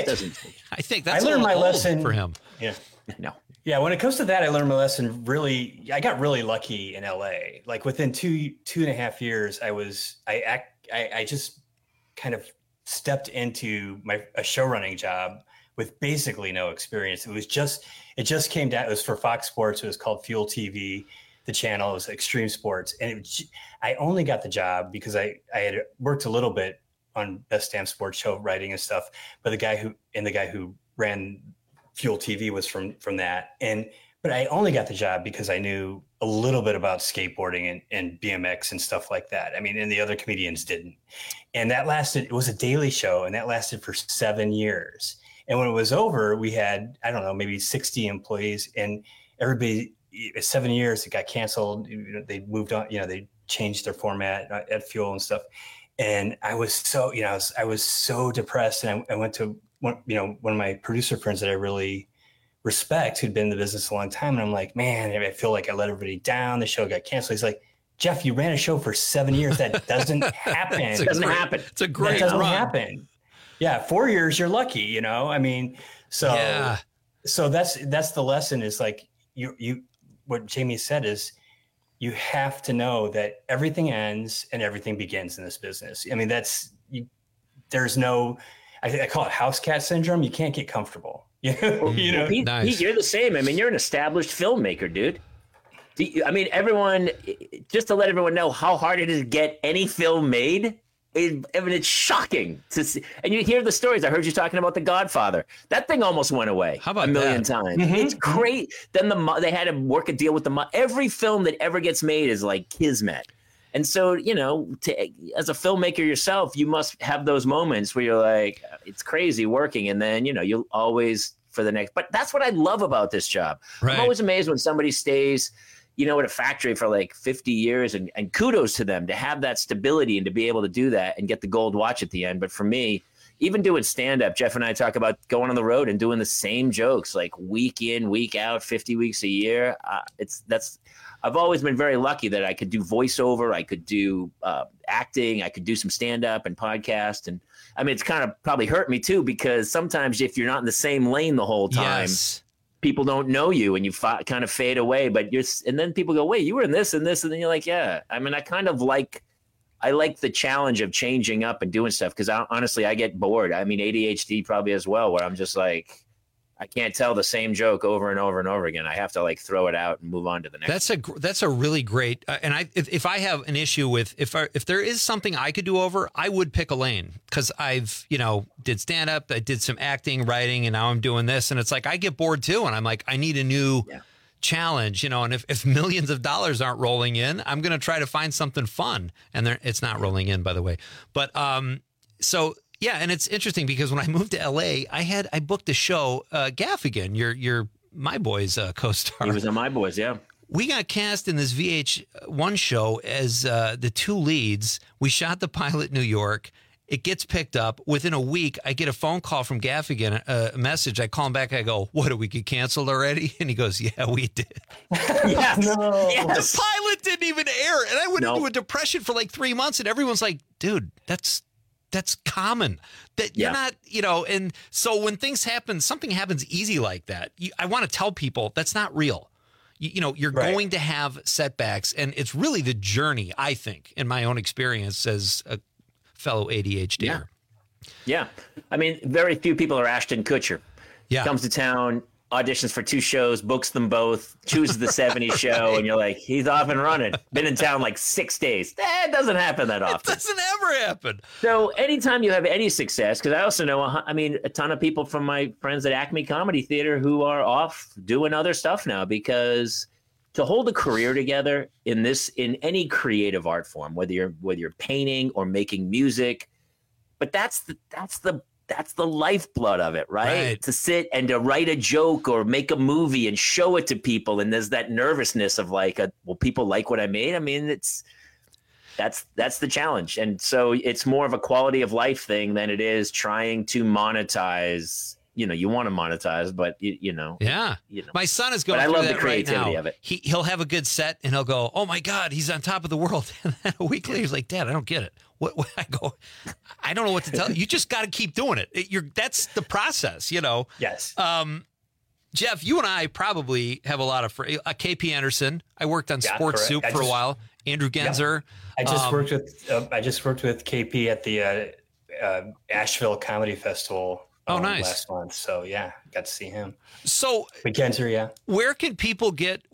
I think that's I learned my lesson for him. Yeah. No. Yeah, when it comes to that, I learned my lesson I got really lucky in LA. Like within two and a half years, I I just kind of stepped into a show running job with basically no experience. It just came down. It was for Fox Sports. It was called Fuel TV. The channel was Extreme Sports, and I only got the job because I had worked a little bit on Best Damn Sports Show writing and stuff. But the guy who ran Fuel TV was from that, but I only got the job because I knew a little bit about skateboarding and BMX and stuff like that. I mean, and the other comedians didn't. And it was a daily show, and that lasted for 7 years. And when it was over, we had, I don't know, maybe 60 employees, and everybody, 7 years, it got canceled. They moved on, they changed their format at Fuel and stuff. And I was so, I was so depressed. And I went to one of my producer friends that I really respect, who'd been in the business a long time. And I'm like, man, I feel like I let everybody down. The show got canceled. He's like, Jeff, you ran a show for 7 years. That doesn't happen. It doesn't happen. It's a great That doesn't run. happen. Yeah. 4 years, you're lucky, I mean, so that's the lesson is like what Jamie said is you have to know that everything ends and everything begins in this business. I mean, there's no, I call it house cat syndrome. You can't get comfortable. Pete, Pete, you're the same. I mean, you're an established filmmaker, dude. I mean, just to let everyone know how hard it is to get any film made. It's shocking to see. And you hear the stories. I heard you talking about The Godfather. That thing almost went away. How about a million that? times? Mm-hmm. It's great. Then they had to work a deal with every film that ever gets made is like kismet. And so, as a filmmaker yourself, you must have those moments where you're like, it's crazy working. And then, you'll always for the next. But that's what I love about this job. Right. I'm always amazed when somebody stays, at a factory for like 50 years and kudos to them to have that stability and to be able to do that and get the gold watch at the end. But for me, even doing stand-up, Jeff and I talk about going on the road and doing the same jokes like week in, week out, 50 weeks a year. I've always been very lucky that I could do voiceover, I could do acting, I could do some stand-up and podcast. And I mean, it's kind of probably hurt me too, because sometimes if you're not in the same lane the whole time, people don't know you and you kind of fade away. And then people go, wait, you were in this and this. And then you're like, yeah. I mean, I like the challenge of changing up and doing stuff because honestly, I get bored. I mean, ADHD probably as well, where I'm just like, I can't tell the same joke over and over and over again. I have to like throw it out and move on to the next. That's a really great. And if I have an issue with if there is something I could do over, I would pick a lane because I've did stand up, I did some acting, writing, and now I'm doing this, and it's like I get bored too, and I'm like I need a new challenge, and if millions of dollars aren't rolling in, I'm going to try to find something fun, and it's not rolling in, by the way, but so. Yeah, and it's interesting because when I moved to LA, I booked a show, Gaffigan, your My Boys co-star. He was on My Boys, yeah. We got cast in this VH1 show as the two leads. We shot the pilot in New York. It gets picked up. Within a week, I get a phone call from Gaffigan, a message. I call him back. I go, what, did we get canceled already? And he goes, yeah, we did. Yes. The pilot didn't even air. And I went into a depression for like 3 months. And everyone's like, dude, that's common that you're not, and so when things happen, something happens easy like that. I want to tell people that's not real. You're going to have setbacks, and it's really the journey, I think, in my own experience as a fellow ADHDer. Yeah. I mean, very few people are Ashton Kutcher. Yeah. Comes to town, auditions for 2 shows, books them both, chooses the 70s show, and you're like, he's off and running. Been in town like 6 days. It doesn't happen that often. It doesn't ever happen. So anytime you have any success, because I also know, a ton of people from my friends at Acme Comedy Theater who are off doing other stuff now, because to hold a career together in any creative art form, whether you're painting or making music, but that's the lifeblood of it, right? To sit and to write a joke or make a movie and show it to people. And there's that nervousness of like, will people like what I made? I mean, that's the challenge. And so it's more of a quality of life thing than it is trying to monetize. You want to monetize, but Yeah. My son is going through that the creativity right now. of it. He'll have a good set and he'll go, oh my God, he's on top of the world. And then a week later, he's like, Dad, I don't get it. What I go, I don't know what to tell you. You just got to keep doing it. That's the process, Yes. Jeff, you and I probably have a lot of KP Anderson. I worked on Sports Soup for a while. Andrew Genzer. I just worked with KP at the Asheville Comedy Festival. Nice. Last month. So yeah, got to see him. So Genzer, yeah. Where can people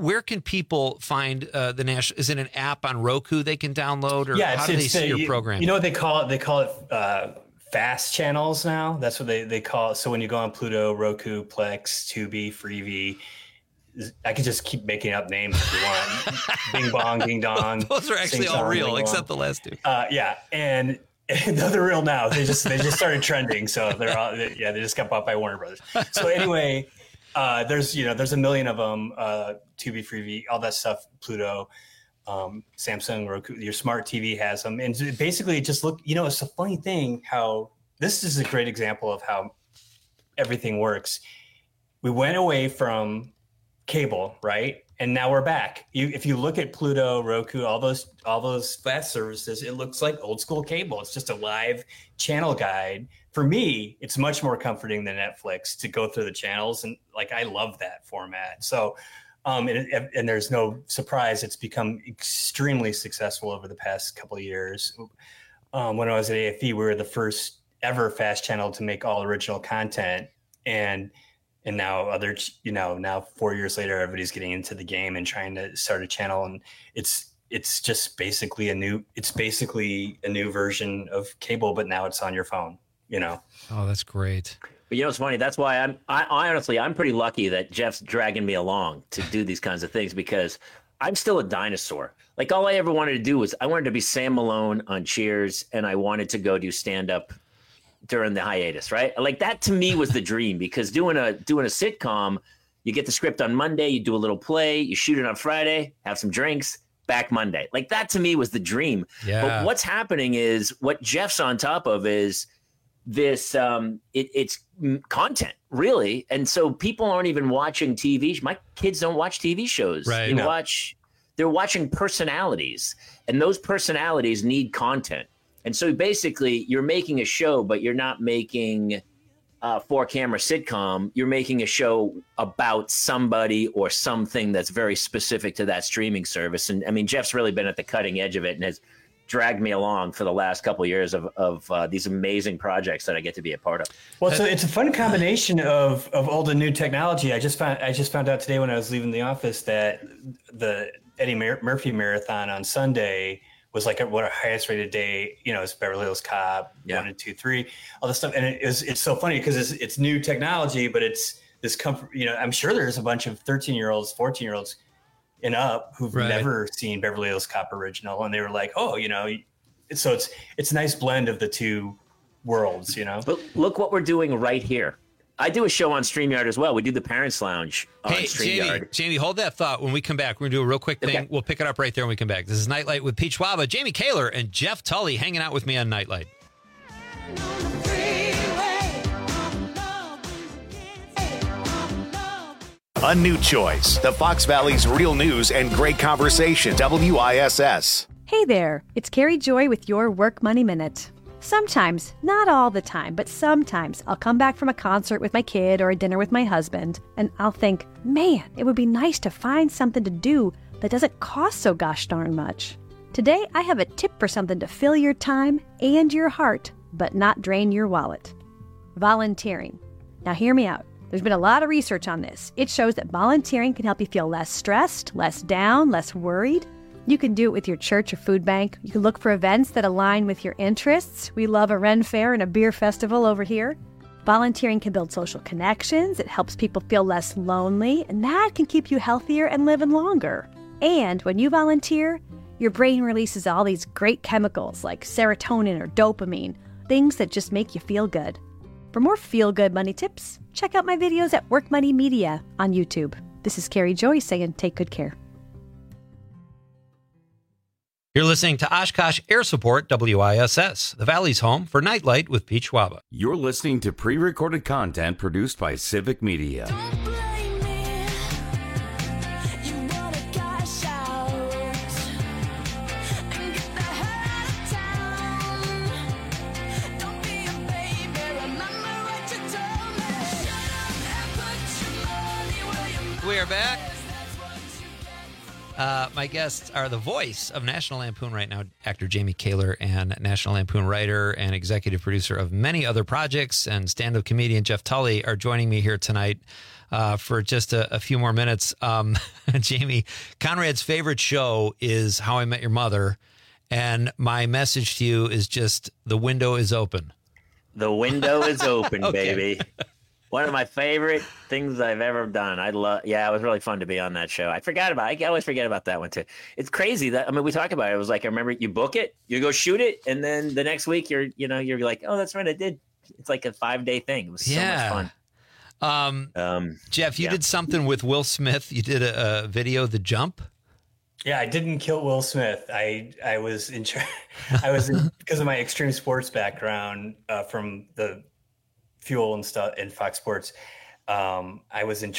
find the National? Is it an app on Roku they can download, or how do they see your program? You know what they call it? They call it fast channels now. That's what they call it. So when you go on Pluto, Roku, Plex, Tubi, Freevee, I could just keep making up names if you want. Bing bong, ding dong. Those are actually all real, except the last two. Yeah, and they're real now. They just started trending, so they're all they just got bought by Warner Brothers. So anyway, there's a million of them. Tubi, Freevee, all that stuff. Pluto, Samsung, Roku. Your smart TV has them, and basically just look. It's a funny thing how this is a great example of how everything works. We went away from cable, right? And now we're back. If you look at Pluto, Roku, all those fast services, it looks like old school cable. It's just a live channel guide. For me, it's much more comforting than Netflix to go through the channels, and I love that format. So, and there's no surprise, it's become extremely successful over the past couple of years. When I was at AFE, we were the first ever fast channel to make all original content, and now now 4 years later, everybody's getting into the game and trying to start a channel, and it's just basically a new version of cable, but now it's on your phone. Oh, that's great. But it's funny. That's why I'm pretty lucky that Jeff's dragging me along to do these kinds of things, because I'm still a dinosaur. All I ever wanted to do was I wanted to be Sam Malone on Cheers, and I wanted to go do stand up during the hiatus, right? That to me was the dream, because doing a sitcom, you get the script on Monday, you do a little play, you shoot it on Friday, have some drinks, back Monday. That to me was the dream. Yeah. But what's happening is what Jeff's on top of is this it's content, really. And so people aren't even watching TV. My kids don't watch TV shows. Right. They're watching personalities, and those personalities need content. And so basically you're making a show, but you're not making a 4-camera sitcom. You're making a show about somebody or something that's very specific to that streaming service. And I mean, Jeff's really been at the cutting edge of it and has dragged me along for the last couple of years of these amazing projects that I get to be a part of. Well, so it's a fun combination of old and new technology. I just found out today when I was leaving the office that the Eddie Murphy Marathon on Sunday was what our highest rated day, it's Beverly Hills Cop, 1 and 2, 3, all this stuff. And it's so funny because it's new technology, but it's this comfort, I'm sure there's a bunch of 13-year-olds, 14-year-olds and up who've never seen Beverly Hills Cop original. And they were like, so it's a nice blend of the two worlds, But look what we're doing right here. I do a show on StreamYard as well. We do the Parents Lounge on StreamYard. Jamie, hold that thought. When we come back, we're going to do a real quick thing. Okay. We'll pick it up right there when we come back. This is Nightlight with Pete Schwaba, Jamie Kaler, and Jeff Tully hanging out with me on Nightlight. A new choice. The Fox Valley's real news and great conversation. WISS. Hey there. It's Carrie Joy with your Work Money Minute. Sometimes, not all the time, but sometimes I'll come back from a concert with my kid or a dinner with my husband, and I'll think, man, it would be nice to find something to do that doesn't cost so gosh darn much. Today, I have a tip for something to fill your time and your heart, but not drain your wallet. Volunteering. Now hear me out. There's been a lot of research on this. It shows that volunteering can help you feel less stressed, less down, less worried. You can do it with your church or food bank. You can look for events that align with your interests. We love a Ren Fair and a beer festival over here. Volunteering can build social connections. It helps people feel less lonely, and that can keep you healthier and living longer. And when you volunteer, your brain releases all these great chemicals like serotonin or dopamine, things that just make you feel good. For more feel-good money tips, check out my videos at Work Money Media on YouTube. This is Carrie Joy saying take good care. You're listening to Oshkosh Air Support, WISS, the Valley's home for Nightlight with Pete Schwaba. You're listening to pre-recorded content produced by Civic Media. We are back. My guests are the voice of National Lampoon right now, actor Jamie Kaler, and National Lampoon writer and executive producer of many other projects, and stand-up comedian Jeff Tully are joining me here tonight for just a few more minutes. Jamie, Conrad's favorite show is How I Met Your Mother, and my message to you is just the window is open. The window is open, Okay. baby. One of my favorite things I've ever done. It was really fun to be on that show. I always forget about that one too. It's crazy that, we talk about it. It was like, I remember you book it, you go shoot it, and then the next week you're like, oh, that's right, I did. It's like a 5-day thing. It was so much fun. Jeff, you did something with Will Smith. You did a video, The Jump. Yeah, I didn't kill Will Smith. I was because of my extreme sports background from the Fuel and stuff and Fox Sports. I was they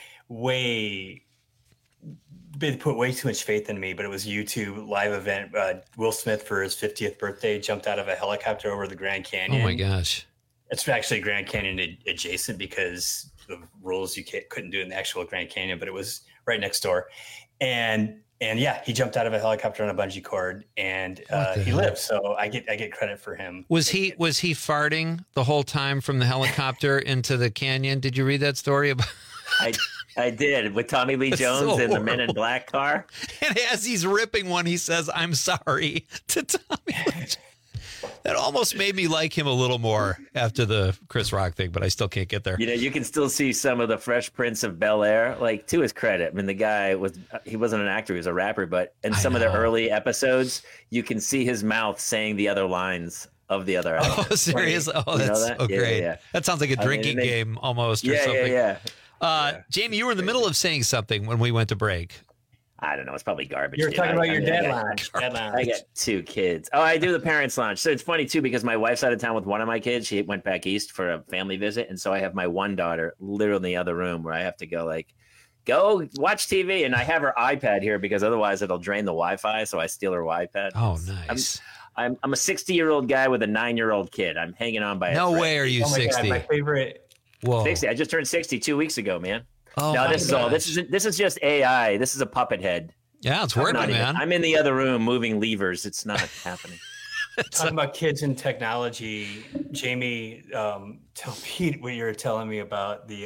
put way too much faith in me, but it was a YouTube live event. Will Smith, for his 50th birthday, jumped out of a helicopter over the Grand Canyon. Oh my gosh. It's actually Grand Canyon adjacent because the rules you couldn't do it in the actual Grand Canyon, but it was right next door. And yeah, he jumped out of a helicopter on a bungee cord, and he lived. So I get credit for him. Was he farting the whole time from the helicopter into the canyon? Did you read that story about? I did, with Tommy Lee Jones in the Men in Black car. And as he's ripping one, he says, "I'm sorry" to Tommy Lee Jones. That almost made me like him a little more after the Chris Rock thing, but I still can't get there. You can still see some of the Fresh Prince of Bel-Air, like, to his credit. The guy he wasn't an actor, he was a rapper, but in some of the early episodes, you can see his mouth saying the other lines of the other actor. Oh, serious? Oh, that's so great. Yeah. That sounds like a drinking game almost or something. Yeah. Jamie, you were in the middle of saying something when we went to break. I don't know. It's probably garbage. You were talking about your dad lounge. I got 2 kids. Oh, I do the parents lounge. So it's funny too, because my wife's out of town with one of my kids. She went back east for a family visit. And so I have my one daughter literally in the other room where I have to go watch TV. And I have her iPad here because otherwise it'll drain the Wi-Fi. So I steal her iPad. Oh, nice. I'm a 60-year-old guy with a 9-year-old kid. I'm hanging on by a thread. Way are you 60? God, my favorite. Whoa. 60. I just turned 60 2 weeks ago, man. Oh, no, this is just AI. This is a puppet head. Yeah, it's working, man. I'm in the other room moving levers. It's not happening. Talking about kids and technology, Jamie, tell Pete what you were telling me about the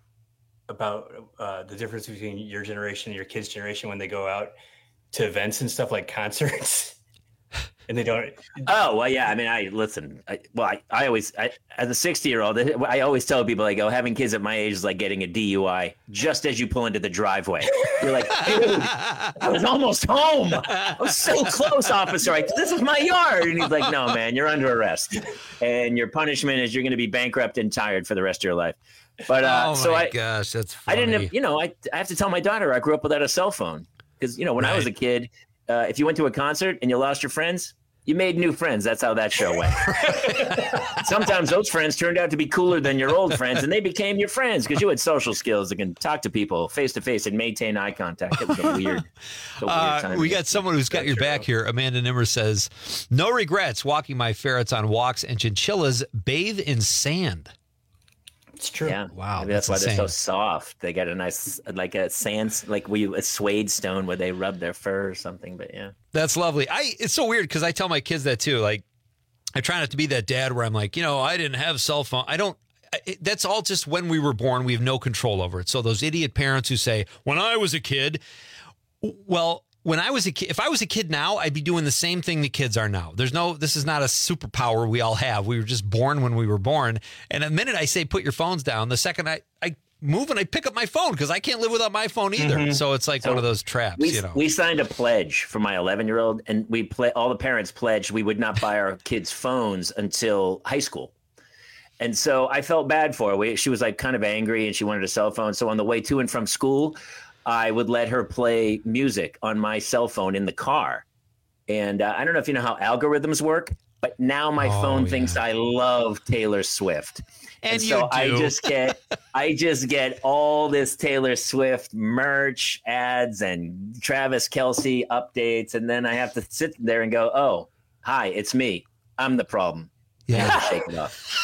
difference between your generation and your kids' generation when they go out to events and stuff like concerts. And they don't. Oh, well, yeah. I always, as a 60-year-old, I always tell people, having kids at my age is like getting a DUI just as you pull into the driveway. You're like, dude, I was almost home. I was so close, officer. This is my yard. And he's like, no, man, you're under arrest. And your punishment is you're going to be bankrupt and tired for the rest of your life. But gosh, that's funny. I didn't have, I have to tell my daughter I grew up without a cell phone. Because, when I was a kid, if you went to a concert and you lost your friends, you made new friends. That's how that show went. Sometimes those friends turned out to be cooler than your old friends, and they became your friends because you had social skills that can talk to people face to face and maintain eye contact. It was a weird time. We got someone who's got your back here. Amanda Nimmer says, "No regrets walking my ferrets on walks, and chinchillas bathe in sand." It's true. Yeah. Wow. Maybe that's why they're so soft. They got a nice, like a sand, a suede stone where they rub their fur or something. But yeah, that's lovely. It's so weird because I tell my kids that too. Like, I try not to be that dad where I'm like, I didn't have cell phone. That's all just when we were born. We have no control over it. So those idiot parents who say, when I was a kid, well, when I was a kid, if I was a kid now, I'd be doing the same thing the kids are now. This is not a superpower we all have. We were just born when we were born. And the minute I say, put your phones down, the second I move and I pick up my phone because I can't live without my phone either. Mm-hmm. So it's like one of those traps. We signed a pledge for my 11-year-old, and all the parents pledged we would not buy our kids phones until high school. And so I felt bad for her. She was kind of angry and she wanted a cell phone. So on the way to and from school, I would let her play music on my cell phone in the car. And I don't know if you know how algorithms work, but now my phone thinks I love Taylor Swift. And so I just get all this Taylor Swift merch, ads, and Travis Kelce updates. And then I have to sit there and go, oh, hi, it's me. I'm the problem. Yeah. Shake it off.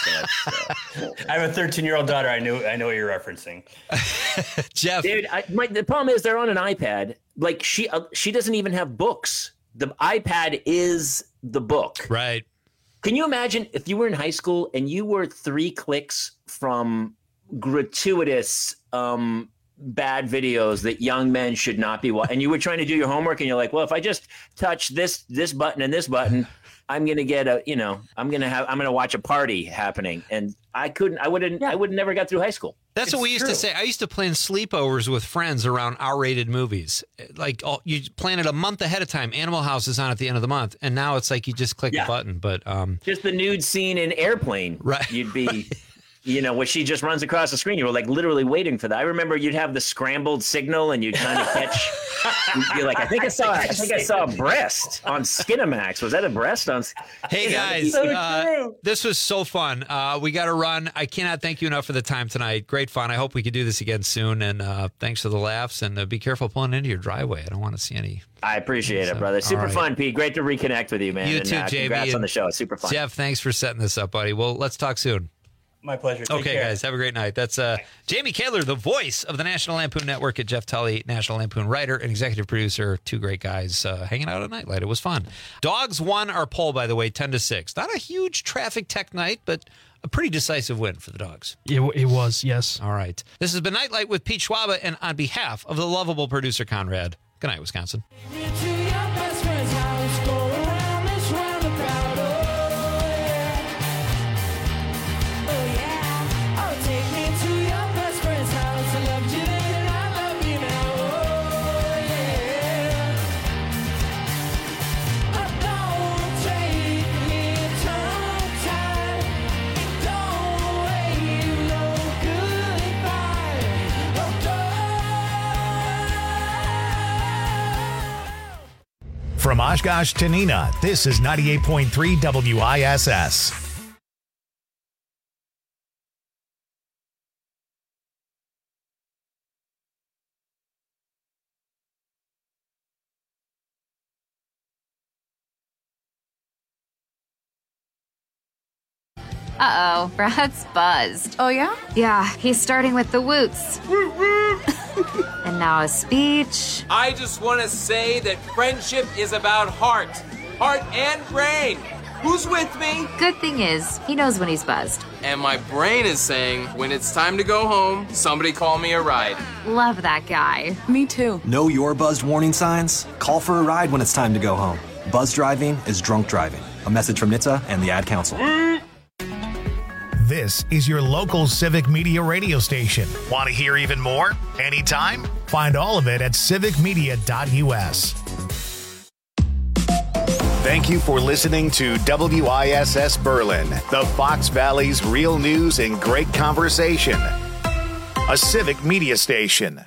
I have a 13-year-old daughter. I know what you're referencing. Jeff. Dude, the problem is they're on an iPad. like she doesn't even have books. The iPad is the book. Right. Can you imagine if you were in high school and you were 3 clicks from gratuitous bad videos that young men should not be watching, and you were trying to do your homework and you're like, well, if I just touch this button and this button, I'm going to get I'm going to watch a party happening. And I would never got through high school. That's what we used to say. I used to plan sleepovers with friends around R-rated movies. Like you plan it a month ahead of time. Animal House is on at the end of the month. And now it's like you just click the button. But just the nude scene in Airplane. Right. You'd be... where she just runs across the screen. You were like literally waiting for that. I remember you'd have the scrambled signal and you'd kind of catch. You'd be like, I think I saw a breast on Skinamax. Was that a breast on? Hey guys, this was so fun. We got to run. I cannot thank you enough for the time tonight. Great fun. I hope we could do this again soon. And thanks for the laughs. And be careful pulling into your driveway. I don't want to see any. I appreciate it, brother. Super fun, Pete. Great to reconnect with you, man. You too, JB. Congrats on the show. Super fun. Jeff, thanks for setting this up, buddy. Well, let's talk soon. My pleasure. Take care. Guys. Have a great night. That's Jamie Kaler, the voice of the National Lampoon Network, at Jeff Tully, National Lampoon writer and executive producer. 2 great guys hanging out at Nightlight. It was fun. Dogs won our poll, by the way, 10-6. Not a huge traffic tech night, but a pretty decisive win for the Dogs. It was, yes. All right. This has been Nightlight with Pete Schwaba, and on behalf of the lovable producer, Conrad, good night, Wisconsin. From Oshkosh to Neenah, this is 98.3 WISS. Uh-oh, Brad's buzzed. Oh, yeah? Yeah, he's starting with the woots. And now a speech. I just want to say that friendship is about heart and brain. Who's with me? Good thing is, he knows when he's buzzed. And my brain is saying, when it's time to go home, somebody call me a ride. Love that guy. Me too. Know your buzzed warning signs? Call for a ride when it's time to go home. Buzz driving is drunk driving. A message from NHTSA and the Ad Council. This is your local Civic Media radio station. Want to hear even more? Anytime? Find all of it at civicmedia.us. Thank you for listening to WISS Berlin, the Fox Valley's real news and great conversation. A Civic Media station.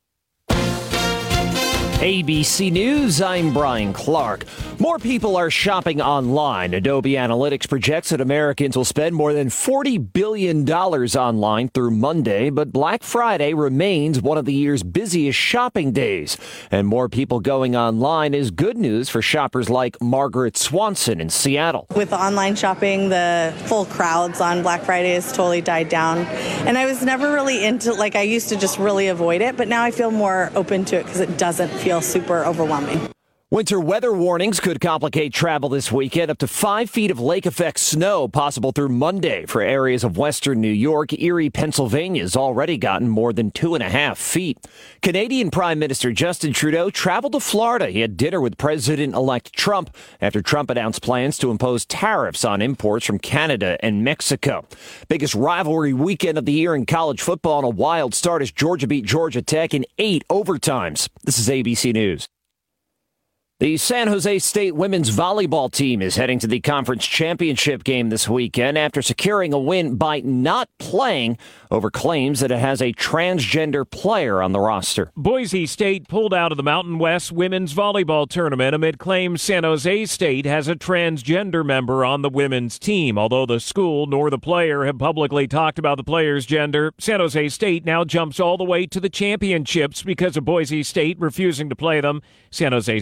ABC News, I'm Brian Clark. More people are shopping online. Adobe Analytics projects that Americans will spend more than $40 billion online through Monday, but Black Friday remains one of the year's busiest shopping days. And more people going online is good news for shoppers like Margaret Swanson in Seattle. With online shopping, the full crowds on Black Friday has totally died down. And I was never really into, I used to just really avoid it, but now I feel more open to it because it doesn't feel super overwhelming. Winter weather warnings could complicate travel this weekend. Up to 5 feet of lake effect snow possible through Monday for areas of western New York. Erie, Pennsylvania has already gotten more than 2.5 feet. Canadian Prime Minister Justin Trudeau traveled to Florida. He had dinner with President-elect Trump after Trump announced plans to impose tariffs on imports from Canada and Mexico. Biggest rivalry weekend of the year in college football, and a wild start as Georgia beat Georgia Tech in 8 overtimes. This is ABC News. The San Jose State women's volleyball team is heading to the conference championship game this weekend after securing a win by not playing over claims that it has a transgender player on the roster. Boise State pulled out of the Mountain West women's volleyball tournament amid claims San Jose State has a transgender member on the women's team. Although the school nor the player have publicly talked about the player's gender, San Jose State now jumps all the way to the championships because of Boise State refusing to play them. San Jose State says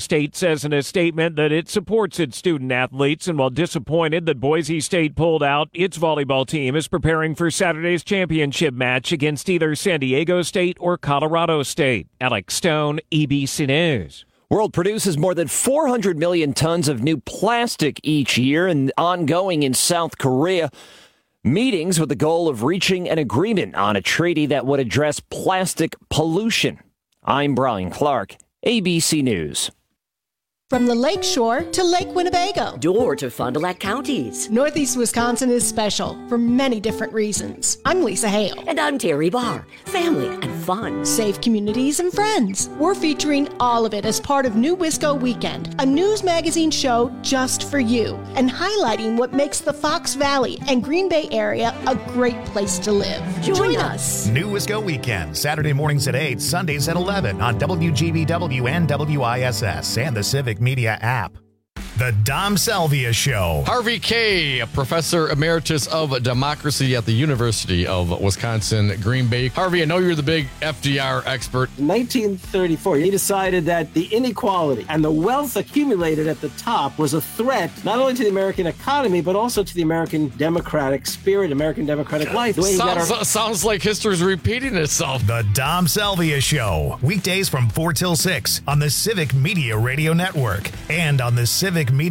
says in a statement that it supports its student athletes, and while disappointed that Boise State pulled out, its volleyball team is preparing for Saturday's championship match against either San Diego State or Colorado State. Alex Stone, ABC News. World produces more than 400 million tons of new plastic each year, and ongoing in South Korea. Meetings with the goal of reaching an agreement on a treaty that would address plastic pollution. I'm Brian Clark, ABC News. From the Lake Shore to Lake Winnebago. Door to Fond du Lac counties. Northeast Wisconsin is special for many different reasons. I'm Lisa Hale. And I'm Terry Barr. Family and fun. Safe communities and friends. We're featuring all of it as part of New Wisco Weekend, a news magazine show just for you, and highlighting what makes the Fox Valley and Green Bay area a great place to live. Join us. New Wisco Weekend, Saturday mornings at 8, Sundays at 11 on WGBW and WISS and the Civic Media app. The Dom Salvia Show. Harvey Kaye, Professor Emeritus of Democracy at the University of Wisconsin, Green Bay. Harvey, I know you're the big FDR expert. In 1934, he decided that the inequality and the wealth accumulated at the top was a threat not only to the American economy, but also to the American democratic spirit, American democratic life. Sounds like history's repeating itself. The Dom Salvia Show. Weekdays from 4 till 6 on the Civic Media Radio Network and on the Civic